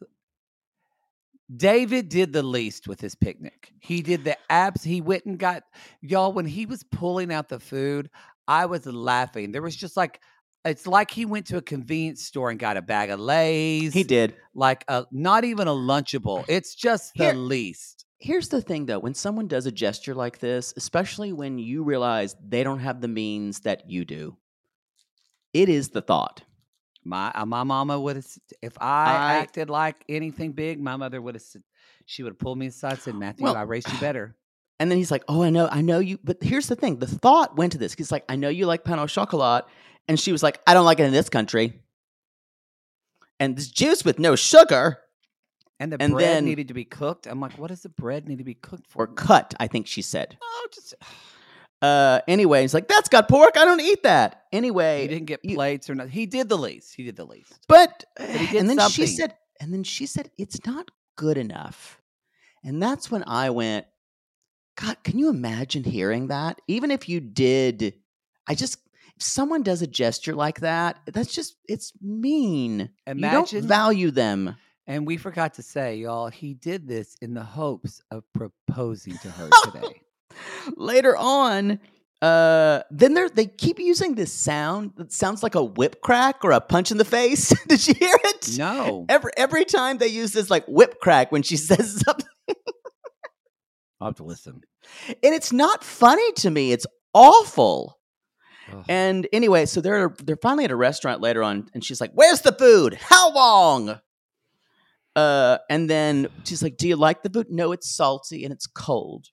S5: David did the least with his picnic. He did the abs. He went and got, y'all, when he was pulling out the food, I was laughing. There was just like, it's like he went to a convenience store and got a bag of Lay's.
S4: He did.
S5: Like, a, not even a Lunchable. It's just the
S4: Here-
S5: least.
S4: Here's the thing though, when someone does a gesture like this, especially when you realize they don't have the means that you do, it is the thought.
S5: My uh, my mama would have, if I,
S4: I-
S5: acted like anything big, my mother would have, she would have pulled me aside and said, Matthew,
S4: Well-
S5: I raised you better.
S4: And then he's like, "Oh, I know, I know you." But here's the thing: the thought went to this. He's like, "I know you like pain au chocolat," and she was like, "I don't like it in this country." And this juice with no sugar
S5: And the
S4: And
S5: bread
S4: then-
S5: needed to be cooked. I'm like, what does the bread need to be cooked for?
S4: or cut, I think she said.
S5: Oh, just
S4: Uh, anyway, he's like, "That's got pork. I don't eat that." Anyway,
S5: he didn't get
S4: you-
S5: plates or nothing. He did the least. He did the least.
S4: But,
S5: he did
S4: and then she
S5: something.
S4: said, and then she said, "It's not good enough." And that's when I went, God, can you imagine hearing that? Even if you did, I just, if someone does a gesture like that, that's just, it's mean. you
S5: Imagine-
S4: don't value them.
S5: And we forgot to say, y'all, he did this in the hopes of proposing to her today.
S4: Later on, uh, then they they keep using this sound that sounds like a whip crack or a punch in the face. Did you hear it?
S5: No.
S4: Every every time they use this like whip crack when she says something.
S5: I'll have to listen.
S4: And it's not funny to me. It's awful.
S5: Ugh.
S4: And anyway, so they're they're finally at a restaurant later on, and she's like, "Where's the food? How long?" Uh, and then she's like, "Do you like the food?" "No, it's salty and it's cold."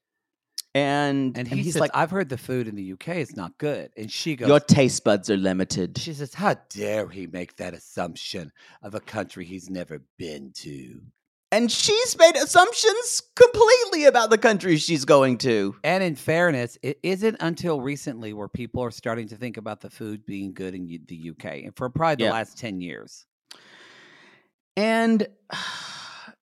S4: And
S5: And,
S4: and,
S5: he
S4: he's
S5: says,
S4: like,
S5: I've heard the food in the U K is not good. And she goes,
S4: "Your taste buds are limited."
S5: she says, how dare he make that assumption of a country he's never been to?
S4: And she's made assumptions completely about the country she's going to.
S5: And in fairness, it isn't until recently where people are starting to think about the food being good in U- the U K. And for probably the
S4: Yeah.
S5: last ten years.
S4: And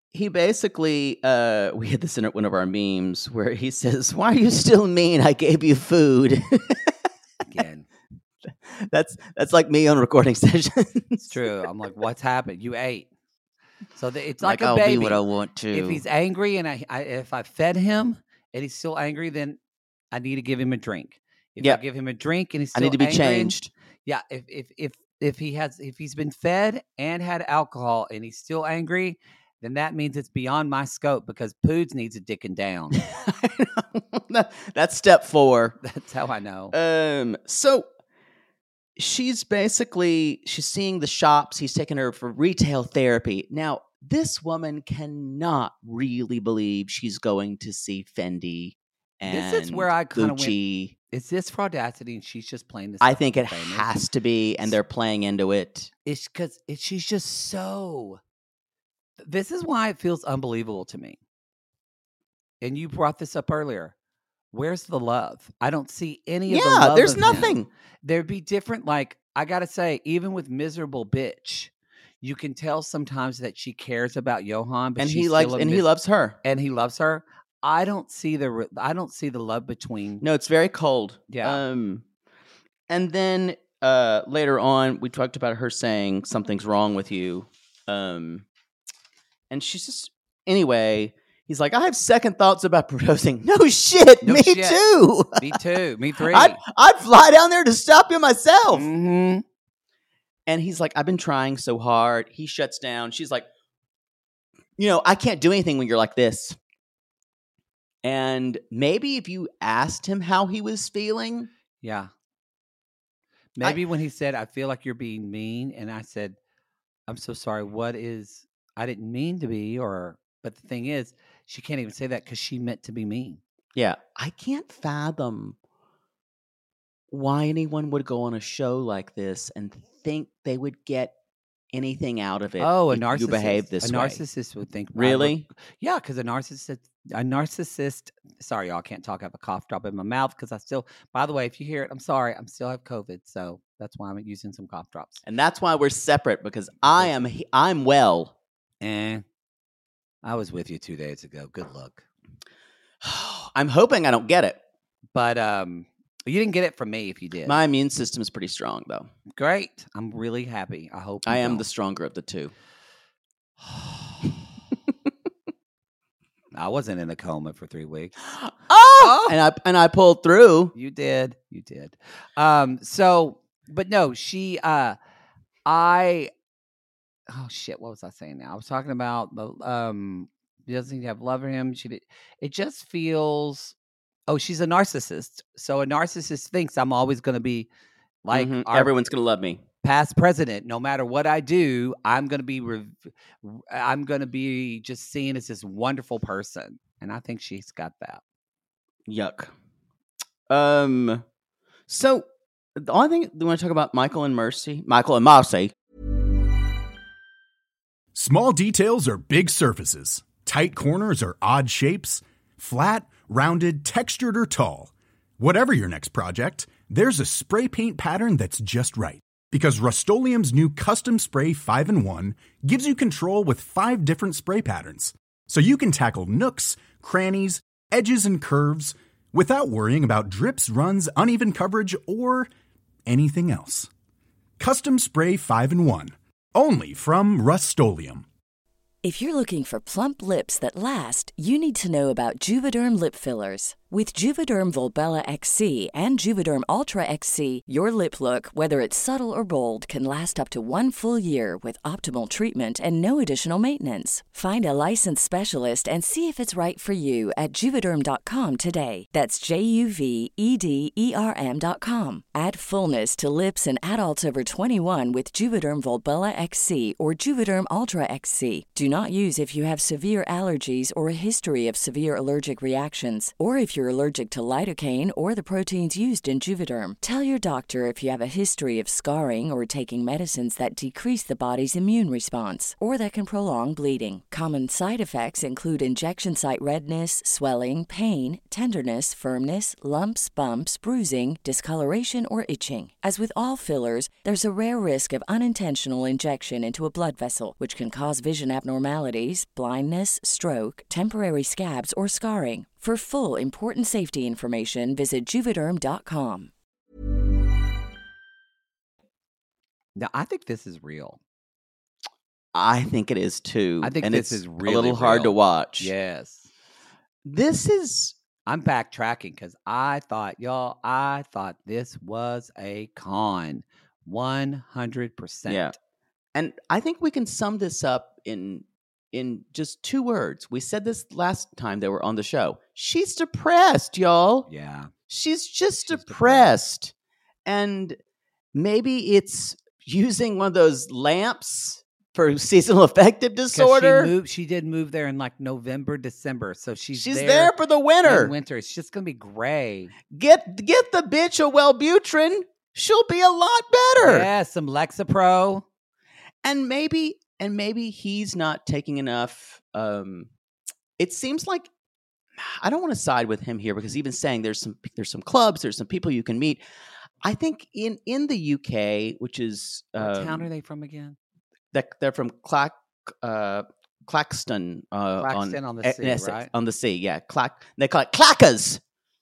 S4: he basically, uh, we had this in one of our memes where he says, "Why are you still mean? I gave you food."
S5: Again.
S4: That's that's like me on recording sessions.
S5: It's true. I'm like, what's happened? You ate. So the, it's like,
S4: like
S5: a
S4: I'll
S5: baby.
S4: be what I want to.
S5: If he's angry and I, I if I fed him and he's still angry, then I need to give him a drink. If
S4: Yep.
S5: I give him a drink and he's
S4: I
S5: still
S4: need to be
S5: angry,
S4: changed.
S5: Yeah. If if if if he has if he's been fed and had alcohol and he's still angry, then that means it's beyond my scope because Poods needs a dicking down.
S4: That- That's step four.
S5: That's how I know.
S4: Um, so she's basically she's seeing the shops. He's taking her for retail therapy. Now, this woman cannot really believe she's going to see Fendi and
S5: This is where I kinda went-
S4: Gucci.
S5: Is this fraudacity and she's just playing this?
S4: I
S5: up
S4: think
S5: for
S4: it
S5: famous?
S4: has to be, and they're playing into it.
S5: It's because it, she's just so. This is why it feels unbelievable to me. And you brought this up earlier. Where's the love? I don't see any of the
S4: Yeah,
S5: love.
S4: there's
S5: of him.
S4: nothing.
S5: There'd be different. Like I gotta say, even with miserable bitch, you can tell sometimes that she cares about Johan, but
S4: And
S5: she's
S4: he likes,
S5: still a
S4: and he
S5: mis-
S4: loves her.
S5: and he loves her. I don't see the. re- I don't see the love between.
S4: No, it's very cold.
S5: Yeah.
S4: Um, and then uh, later on, we talked about her saying something's wrong with you. Um, and she's just anyway. He's like, I have second thoughts about proposing. No shit,
S5: No
S4: me
S5: shit.
S4: too.
S5: Me too. Me three.
S4: I'd, I'd fly down there to stop you myself.
S5: Mhm.
S4: And he's like, I've been trying so hard. He shuts down. She's like, you know, I can't do anything when you're like this. And maybe if you asked him how he was feeling,
S5: Yeah. Maybe when he said, I feel like you're being mean, and I said, I'm so sorry. What is, I didn't mean to be, or, but the thing is, she can't even say that because she meant to be mean.
S4: yeah, I can't fathom why anyone would go on a show like this and think they would get anything out of it.
S5: Oh, a
S4: if
S5: narcissist.
S4: You behave this
S5: a
S4: way.
S5: narcissist would think. I
S4: Really?
S5: look- yeah, because a narcissist, a narcissist, sorry, y'all, I can't talk. I have a cough drop in my mouth because I still, by the way, if you hear it, I'm sorry. I'm still have COVID. So that's why I'm using some cough drops.
S4: And that's why we're separate, because I am he- I'm well.
S5: And I was with you two days ago. Good luck.
S4: I'm hoping I don't get it.
S5: But um, you didn't get it from me if you did.
S4: My immune system is pretty strong, though.
S5: Great. I'm really happy. I hope you
S4: I am
S5: don't.
S4: the stronger of the two.
S5: I wasn't in a coma for three weeks.
S4: Oh! And I and I pulled through.
S5: You did. You did. Um, so, but no, she, uh, I, oh shit, what was I saying now? I was talking about the, um, she doesn't have love for him. She did, it just feels, oh, she's a narcissist. So a narcissist thinks I'm always going to be like
S4: Mhm.
S5: our
S4: Everyone's gonna love me.
S5: past president. No matter what I do, I'm going to be, rev- I'm going to be just seen as this wonderful person. And I think she's got that.
S4: Yuck. Um. So the only thing we want to talk about Michael and Mercy, Michael and Marcy.
S9: Small details are big surfaces. Tight corners are odd shapes. Flat, rounded, textured, or tall. Whatever your next project, there's a spray paint pattern that's just right. Because Rust-Oleum's new Custom Spray five in one gives you control with five different spray patterns. So you can tackle nooks, crannies, edges, and curves without worrying about drips, runs, uneven coverage, or anything else. Custom Spray five in one. Only from Rust-Oleum.
S10: If you're looking for plump lips that last, you need to know about Juvederm lip fillers. With Juvederm Volbella X C and Juvederm Ultra X C, your lip look, whether it's subtle or bold, can last up to one full year with optimal treatment and no additional maintenance. Find a licensed specialist and see if it's right for you at Juvederm dot com today. That's J U V E D E R M dot com. Add fullness to lips in adults over twenty-one with Juvederm Volbella X C or Juvederm Ultra X C. Do not use if you have severe allergies or a history of severe allergic reactions, or if you're allergic to lidocaine or the proteins used in Juvederm. Tell your doctor if you have a history of scarring or taking medicines that decrease the body's immune response or that can prolong bleeding. Common side effects include injection site redness, swelling, pain, tenderness, firmness, lumps, bumps, bruising, discoloration, or itching. As with all fillers, there's a rare risk of unintentional injection into a blood vessel, which can cause vision abnormalities, blindness, stroke, temporary scabs, or scarring. For full, important safety information, visit Juvederm dot com.
S5: Now, I think this is real.
S4: I think it is too.
S5: I think
S4: and
S5: this
S4: it's
S5: is really
S4: a little hard
S5: real.
S4: to watch.
S5: Yes.
S4: This is.
S5: I'm backtracking because I thought, y'all, I thought this was a con. one hundred percent.
S4: Yeah. And I think we can sum this up in in just two words. We said this last time they were on the show. She's depressed, y'all.
S5: Yeah.
S4: She's just
S5: She's
S4: depressed. depressed. And maybe it's using one of those lamps for seasonal affective disorder.
S5: She, moved, she did move there in like November, December. So she's,
S4: she's
S5: there,
S4: there for the winter.
S5: In winter. It's just going to be gray.
S4: Get get the bitch a Wellbutrin. She'll be a lot better.
S5: Yeah, some Lexapro.
S4: And maybe and maybe he's not taking enough. Um, it seems like I don't want to side with him here because even saying there's some there's some clubs, there's some people you can meet. I think in, in the U K, which is
S5: what
S4: um,
S5: town are they from again?
S4: That they're from Clack, uh, Claxton, uh,
S5: Claxton on, on the sea,
S4: Essex,
S5: right?
S4: On the sea, yeah. Clack. They call it Clackers.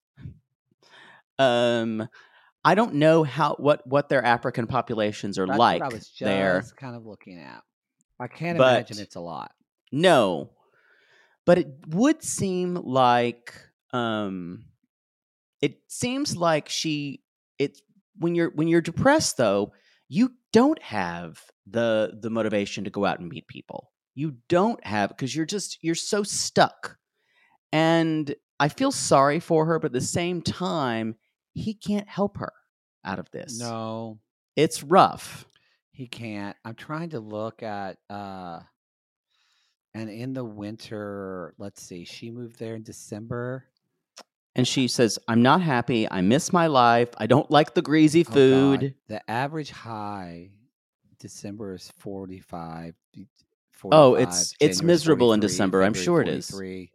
S4: Um. I don't know how what, what their African populations are
S5: That's
S4: like
S5: what I was just
S4: there.
S5: kind of looking at. I can't
S4: But-
S5: imagine it's a lot.
S4: No, but it would seem like um, it seems like she. It when you're when you're depressed though, you don't have the the motivation to go out and meet people. You don't have because you're just you're so stuck, and I feel sorry for her, but at the same time. He can't help her out of this.
S5: No,
S4: it's rough.
S5: He can't. I'm trying to look at, uh, and in the winter, let's see, she moved there in December.
S4: And she says, I'm not happy. I miss my life. I don't like the greasy food.
S5: Oh, the average high December is forty-five. forty-five
S4: oh, it's it's
S5: January
S4: miserable in
S5: forty-three,
S4: December. I'm
S5: February
S4: sure it is.
S5: forty-three.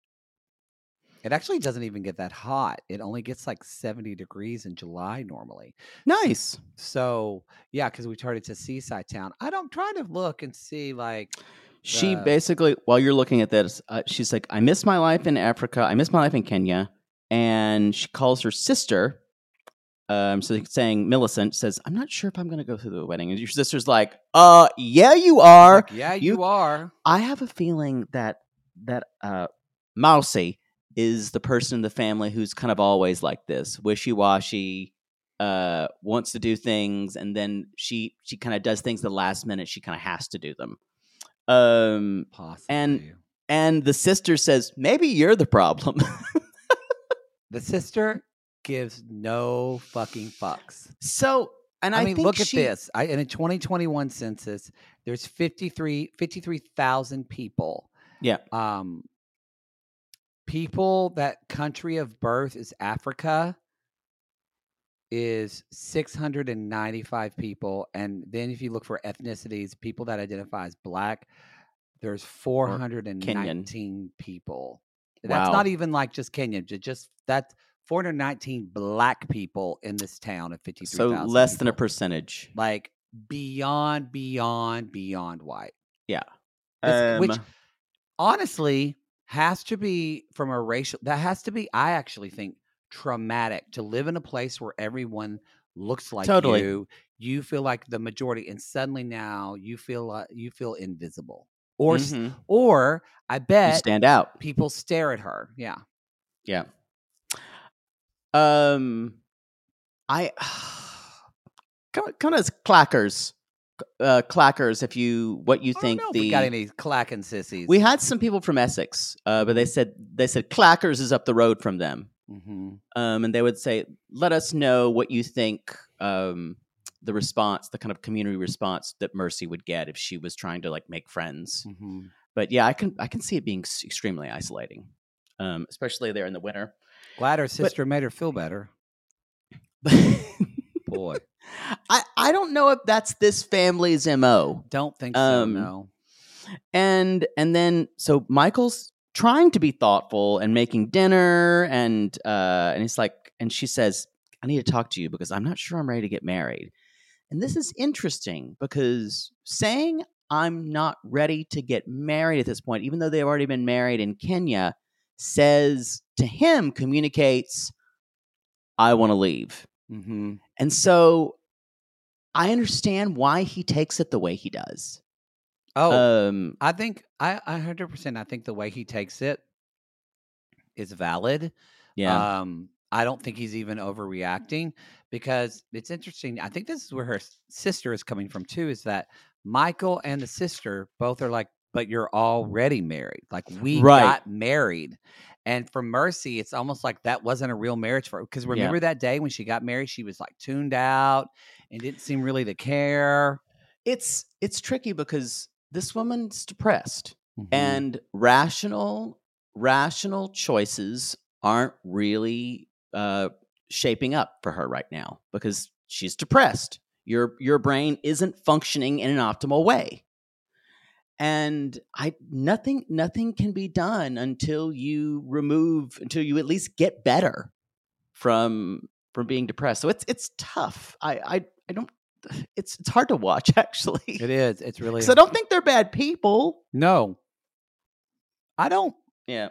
S5: It actually doesn't even get that hot. It only gets like seventy degrees in July normally.
S4: Nice.
S5: So, yeah, because we turned it to seaside town. I don't try to look and see like.
S4: She
S5: the-
S4: basically, while you're looking at this, uh, she's like, I miss my life in Africa. I miss my life in Kenya. And she calls her sister, um, so saying, Millicent says, I'm not sure if I'm going to go through the wedding. And your sister's like, uh, yeah, you are.
S5: Like, yeah, you,
S4: You-
S5: are.
S4: I have a feeling that that uh, Mousy is the person in the family who's kind of always like this, wishy-washy, uh, wants to do things, and then she she kind of does things the last minute. She kind of has to do them. Um,
S5: Possibly.
S4: and and the sister says, maybe you're the problem.
S5: The sister gives no fucking fucks.
S4: So, and I,
S5: I mean,
S4: think
S5: look at
S4: she-
S5: this. I, in a twenty twenty-one census, there's fifty-three thousand people.
S4: Yeah.
S5: Um, people that country of birth is Africa is six hundred ninety-five people. And then if you look for ethnicities, people that identify as Black, there's four hundred nineteen people. That's
S4: Wow.
S5: not even like just Kenyan, ju- just that's four hundred nineteen Black people in this town of fifty-three
S4: so
S5: thousand.
S4: less than a
S5: people.
S4: percentage.
S5: Like beyond, beyond, beyond white.
S4: Yeah.
S5: This- which
S4: Um,
S5: honestly has to be from a racial, that has to be, I actually think, traumatic to live in a place where everyone looks like
S4: Totally.
S5: you. You feel like the majority, and suddenly now you feel like you feel invisible. Or, s
S4: Mhm.
S5: or I
S4: you
S5: bet
S4: stand out.
S5: people stare at her. Yeah.
S4: Yeah. Um, I kind of, kind of as clackers, uh, clackers. If you what you
S5: I
S4: think
S5: don't know if
S4: the
S5: we got any clacking sissies.
S4: we had some people from Essex, uh, but they said they said clackers is up the road from them,
S5: hmm
S4: um, and they would say, let us know what you think. Um, the response, the kind of community response that Mercy would get if she was trying to like make friends.
S5: hmm
S4: But yeah, I can I can see it being s- extremely isolating, um, especially there in the winter.
S5: Glad her sister but, made her feel better. Boy.
S4: I, I don't know if that's this family's M O.
S5: Don't think so,
S4: um,
S5: no.
S4: And and then so Michael's trying to be thoughtful and making dinner, and uh, and he's like, and she says, I need to talk to you because I'm not sure I'm ready to get married. And this is interesting because saying I'm not ready to get married at this point, even though they've already been married in Kenya, says to him, communicates, I want to leave.
S5: Mm-hmm.
S4: And so I understand why he takes it the way he does.
S5: Oh,
S4: um,
S5: I think I, I one hundred percent. I think the way he takes it is valid.
S4: Yeah.
S5: Um, I don't think he's even overreacting because it's interesting. I think this is where her sister is coming from too, is that Michael and the sister both are like, but you're already married. Like we
S4: right.
S5: got married. And for Mercy, it's almost like that wasn't a real marriage for her. Because remember yeah. that day when she got married, she was like tuned out and didn't seem really to care.
S4: It's it's tricky because this woman's depressed
S5: mm-hmm.
S4: and rational rational choices aren't really uh, shaping up for her right now because she's depressed. Your your brain isn't functioning in an optimal way. And I nothing nothing can be done until you remove until you at least get better from from being depressed. So it's it's tough. I I, I don't it's it's hard to watch actually.
S5: It is. It's really
S4: So I don't think they're bad people.
S5: No. I don't
S4: Yeah.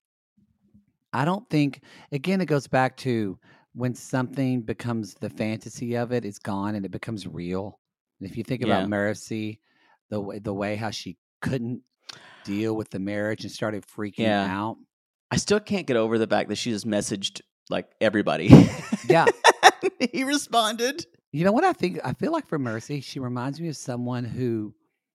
S5: I don't think again it goes back to when something becomes the fantasy of it is gone and it becomes real. And if you think about
S4: Yeah.
S5: Mercy, the way the way how she couldn't deal with the marriage and started freaking
S4: Yeah.
S5: out.
S4: I still can't get over the fact that she just messaged like everybody.
S5: Yeah.
S4: He responded.
S5: You know what I think? I feel like for Mercy, she reminds me of someone who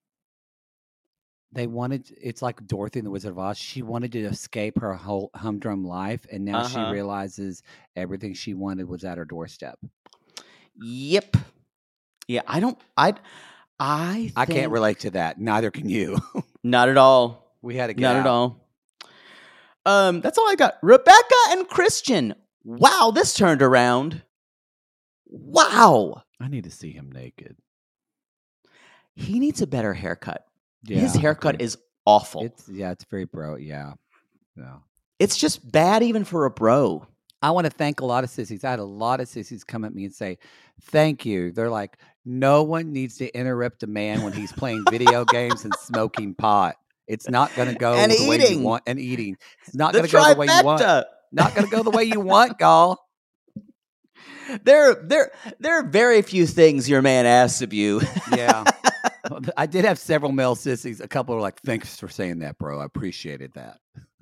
S5: they wanted. It's like Dorothy in the Wizard of Oz. She wanted to escape her whole humdrum life, and now
S4: Uh-huh.
S5: she realizes everything she wanted was at her doorstep.
S4: Yep. Yeah, I don't. I. I.
S5: I
S4: think,
S5: can't relate to that. Neither can you.
S4: Not at all.
S5: We had to get
S4: Not
S5: out.
S4: at all. Um, that's all I got. Rebecca and Christian. Wow, this turned around. Wow.
S5: I need to see him naked.
S4: He needs a better haircut.
S5: Yeah,
S4: His haircut
S5: okay.
S4: is awful.
S5: It's yeah, it's very bro. Yeah, yeah.
S4: It's just bad even for a bro.
S5: I want to thank a lot of sissies. I had a lot of sissies come at me and say, thank you. They're like, no one needs to interrupt a man when he's playing video games and smoking pot. It's not going to go
S4: And
S5: the
S4: eating.
S5: way you want. And eating. It's not
S4: The
S5: going to go the way you want.
S4: trifecta.
S5: Not going to go the way you want, Gall.
S4: There, there, there are very few things your man asks of you.
S5: Yeah. I did have several male sissies. A couple were like, thanks for saying that, bro. I appreciated that.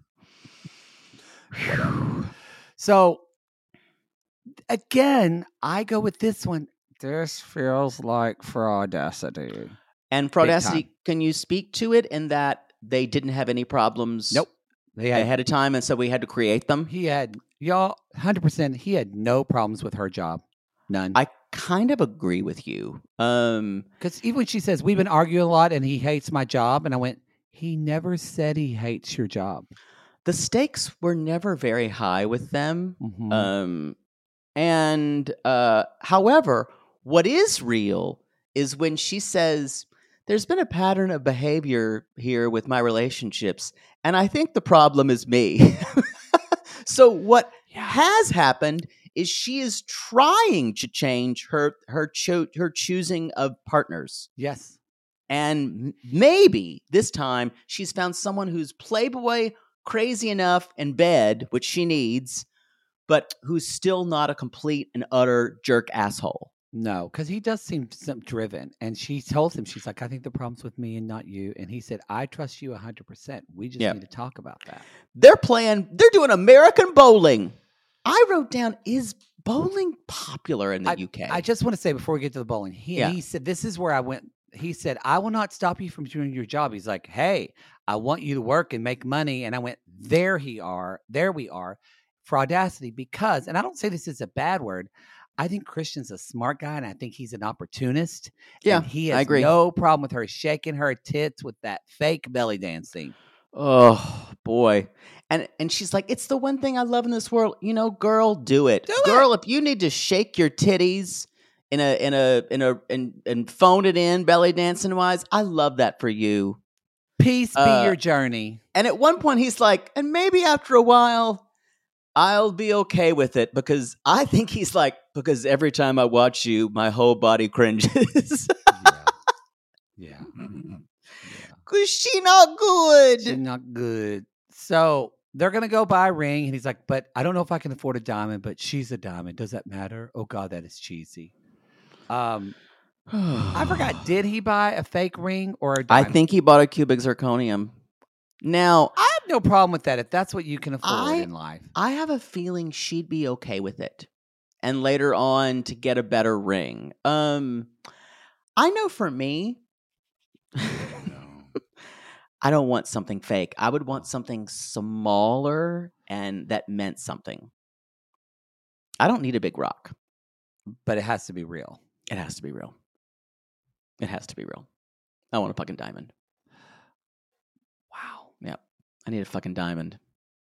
S5: Whatever. So, again, I go with this one. This feels like fraudacity.
S4: And fraudacity, can you speak to it in that they didn't have any problems
S5: Nope. They had,
S4: ahead of time, and so we had to create them?
S5: he had, y'all, one hundred percent, he had no problems with her job. None.
S4: I kind of agree with you. Um,
S5: Because even when she says, we've been arguing a lot and he hates my job, and I went, he never said he hates your job.
S4: the stakes were never very high with them.
S5: Mhm.
S4: Um, and uh, however, what is real is when she says, there's been a pattern of behavior here with my relationships, and I think the problem is me. So what has happened is she is trying to change her her cho- her choosing of partners.
S5: Yes.
S4: And m- maybe this time she's found someone who's playboy crazy enough in bed, which she needs, but who's still not a complete and utter jerk asshole.
S5: No, because he does seem some driven. And she told him, she's like, I think the problem's with me and not you. And he said, I trust you one hundred percent. We just
S4: Yeah.
S5: need to talk about that.
S4: They're playing, they're doing American bowling. I wrote down, is bowling popular in the
S5: I,
S4: U K?
S5: I just want to say before we get to the bowling, he,
S4: Yeah.
S5: he said, this is where I went. He said, I will not stop you from doing your job. He's like, hey, I want you to work and make money. And I went, there he are. There we are. Fraudacity, because, and I don't say this is a bad word, I think Christian's a smart guy, and I think he's an opportunist.
S4: Yeah,
S5: and he has
S4: I agree.
S5: no problem with her shaking her tits with that fake belly dancing.
S4: Oh boy. And and she's like, it's the one thing I love in this world. You know, girl, do it.
S5: Do
S4: girl, if you need to shake your titties in a in a in a and and phone it in, belly dancing wise, I love that for you.
S5: Peace be
S4: Uh,
S5: your journey.
S4: And at one point he's like, and maybe after a while, I'll be okay with it, because I think he's like, because every time I watch you, my whole body cringes.
S5: Yeah.
S4: Cause she not good.
S5: She's not good. So they're gonna go buy a ring, and he's like, "But I don't know if I can afford a diamond. But she's a diamond. Does that matter? Oh God, that is cheesy." Um, I forgot. Did he buy a fake ring or a
S4: I
S5: diamond?
S4: think he bought a cubic zirconium. Now,
S5: I have no problem with that if that's what you can afford
S4: I-
S5: in life.
S4: I have a feeling she'd be okay with it. And later on to get a better ring. Um, I know for me, I don't want something fake. I would want something smaller and that meant something. I don't need a big rock.
S5: But it has to be real.
S4: It has to be real. It has to be real. I want a fucking diamond.
S5: Wow.
S4: Yep. I need a fucking diamond.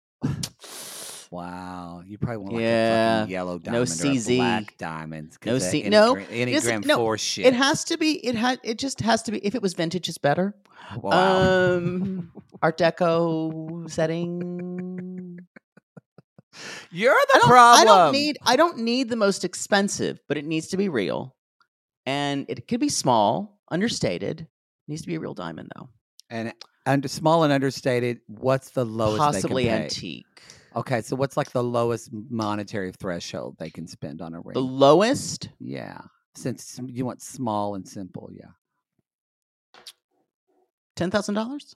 S5: Wow. You probably want like
S4: Yeah.
S5: a fucking yellow
S4: No
S5: diamond
S4: C Z.
S5: or a black diamonds. 'cause
S4: No
S5: that
S4: C-
S5: any
S4: no.
S5: gra- any
S4: Yes,
S5: gram
S4: no.
S5: four shit.
S4: It has to be. It had. It just has to be. If it was vintage, it's better.
S5: Wow.
S4: Um, Art Deco setting.
S5: You're
S4: I
S5: the
S4: don't,
S5: problem.
S4: I don't need. I don't need the most expensive, but it needs to be real, and it could be small, understated. It needs to be a real diamond, though.
S5: And under small and understated, what's the lowest
S4: Possibly
S5: they can pay?
S4: antique.
S5: Okay, so what's like the lowest monetary threshold they can spend on a ring?
S4: The lowest.
S5: yeah, since you want small and simple, yeah.
S4: Ten thousand dollars.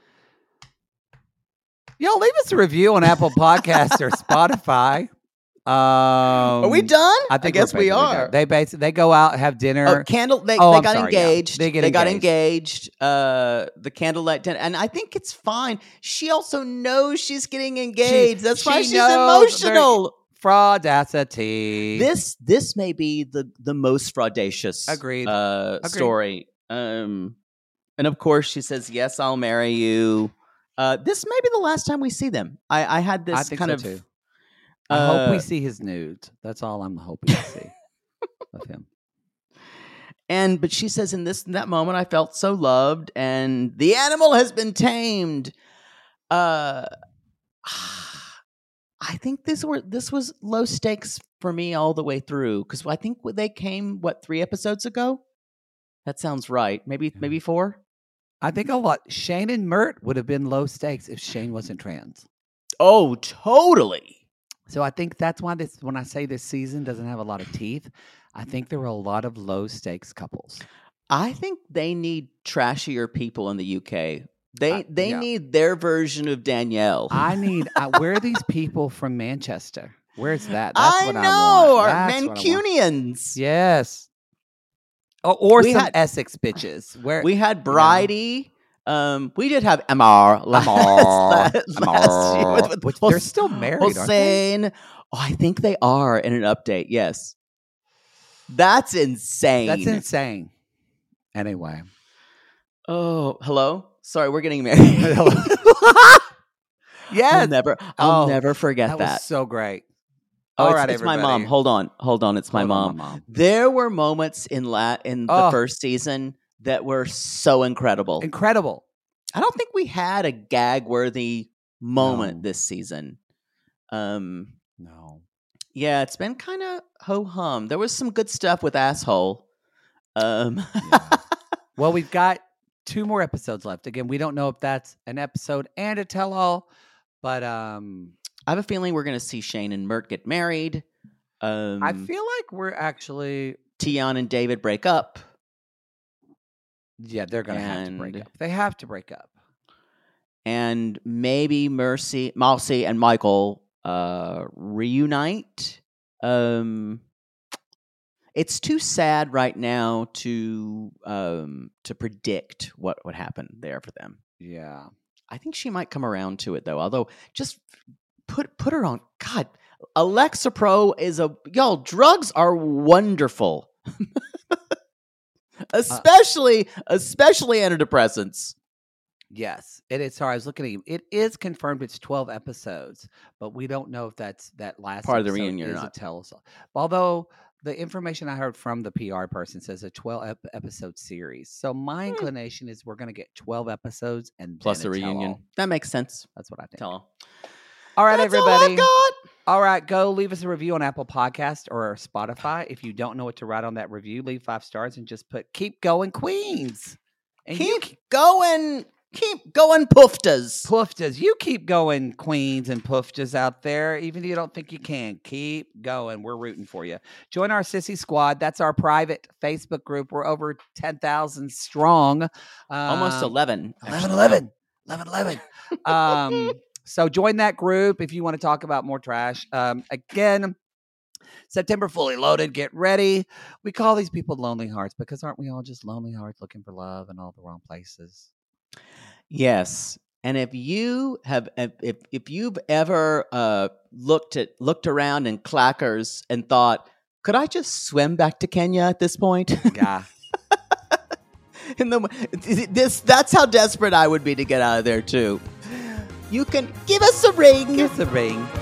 S5: Yo, leave us a review on Apple Podcasts or Spotify. Um,
S4: Are we done?
S5: I think
S4: guess
S5: we're
S4: we
S5: basically
S4: are.
S5: done. They basically they go out, have dinner.
S4: Oh, candle. They,
S5: Oh,
S4: they
S5: I'm
S4: got
S5: sorry, yeah.
S4: engaged.
S5: They get
S4: got
S5: engaged.
S4: engaged. Uh, the candlelight dinner, and I think it's fine. She also knows she's getting engaged.
S5: She-
S4: That's why
S5: she
S4: she's
S5: knows
S4: emotional.
S5: Fraudacity.
S4: This this may be the the most fraudacious
S5: Agreed.
S4: Uh,
S5: Agreed.
S4: story. Um, and of course she says, "Yes, I'll marry you." Uh, this may be the last time we see them. I, I had this
S5: I think
S4: kind
S5: so
S4: of.
S5: too. I hope we
S4: uh,
S5: see his nudes. That's all I'm hoping to see of him.
S4: And but she says, in this in that moment, I felt so loved, and the animal has been tamed. Uh, I think this were this was low stakes for me all the way through, because I think they came what three episodes ago. That sounds right. Maybe maybe four.
S5: I think a lot. Shane and Mert would have been low stakes if Shane wasn't trans.
S4: Oh, totally.
S5: So I think that's why this. When I say this season doesn't have a lot of teeth, I think there were a lot of low stakes couples.
S4: I think they need trashier people in the U K. They
S5: Uh,
S4: they
S5: yeah.
S4: need their version of Danielle.
S5: I need. I, where are these people from Manchester? Where's that? That's
S4: I
S5: what
S4: know,
S5: I want.
S4: our
S5: That's what I want.
S4: Mancunians.
S5: Yes. Oh, or
S4: We
S5: some
S4: had-
S5: Essex bitches. Where
S4: We had Bridie. Um, we did have M R last, last, last year. With, with
S5: Which
S4: Hos-
S5: they're still married, aren't they?
S4: Hossein. Oh, I think they are in an update. Yes. That's insane.
S5: That's insane. Anyway.
S4: Oh, hello? Sorry, we're getting married.
S5: Yes.
S4: I'll never, I'll
S5: Oh,
S4: never forget
S5: that
S4: that.
S5: was so great.
S4: Oh,
S5: All
S4: it's,
S5: right,
S4: it's my
S5: everybody.
S4: mom. Hold on. Hold on. It's my
S5: Hold on,
S4: mom.
S5: my mom.
S4: There were moments in la- in the
S5: Oh.
S4: first season that were so incredible.
S5: Incredible.
S4: I don't think we had a gag worthy moment
S5: No.
S4: this season. Um,
S5: No.
S4: yeah, it's been kind of ho hum. There was some good stuff with asshole. Um,
S5: Yeah. Well, we've got two more episodes left. Again, we don't know if that's an episode and a tell all, but um,
S4: I have a feeling we're going to see Shane and Mert get married. Um,
S5: I feel like we're actually,
S4: Tion and David break up.
S5: yeah, they're going to have to break
S4: And-
S5: up. They have to break up.
S4: And maybe Mercy, Marcy, and Michael uh, reunite. Um, it's too sad right now to um, to predict what would happen there for them.
S5: Yeah.
S4: I think she might come around to it though. Although, just put put her on. God, Alexa Pro is a y'all. Drugs are wonderful, especially especially antidepressants.
S5: Yes, it is. Sorry, I was looking at you. It is confirmed it's twelve episodes, but we don't know if that's that last
S4: Part of the
S5: episode
S4: reunion or
S5: is a
S4: not.
S5: tell-all. Although the information I heard from the P R person says a twelve ep- episode series. So my inclination is we're going to get twelve episodes and
S4: Plus
S5: then
S4: a
S5: a
S4: reunion.
S5: tell-all.
S4: That makes sense.
S5: That's what I think.
S4: Tell all.
S5: All right,
S4: That's
S5: everybody.
S4: all I got.
S5: All right, go leave us a review on Apple Podcast or Spotify. If you don't know what to write on that review, leave five stars and just put "Keep going, Queens." And you
S4: Keep going. Keep going, Pooftas.
S5: Pooftas, you keep going, Queens and Pooftas out there. Even if you don't think you can, keep going. We're rooting for you. Join our Sissy Squad. That's our private Facebook group. We're over ten thousand strong. Um,
S4: Almost eleven.
S5: eleven, eleven. eleven, eleven. um, so join that group if you want to talk about more trash. Um, again, September fully loaded. Get ready. We call these people lonely hearts because aren't we all just lonely hearts looking for love in all the wrong places?
S4: Yes. And if you have, if if you've ever uh, looked at looked around in clackers and thought, could I just swim back to Kenya at this point?
S5: Yeah.
S4: In the this, that's how desperate I would be to get out of there too. You can give us a ring.
S5: Give us a ring.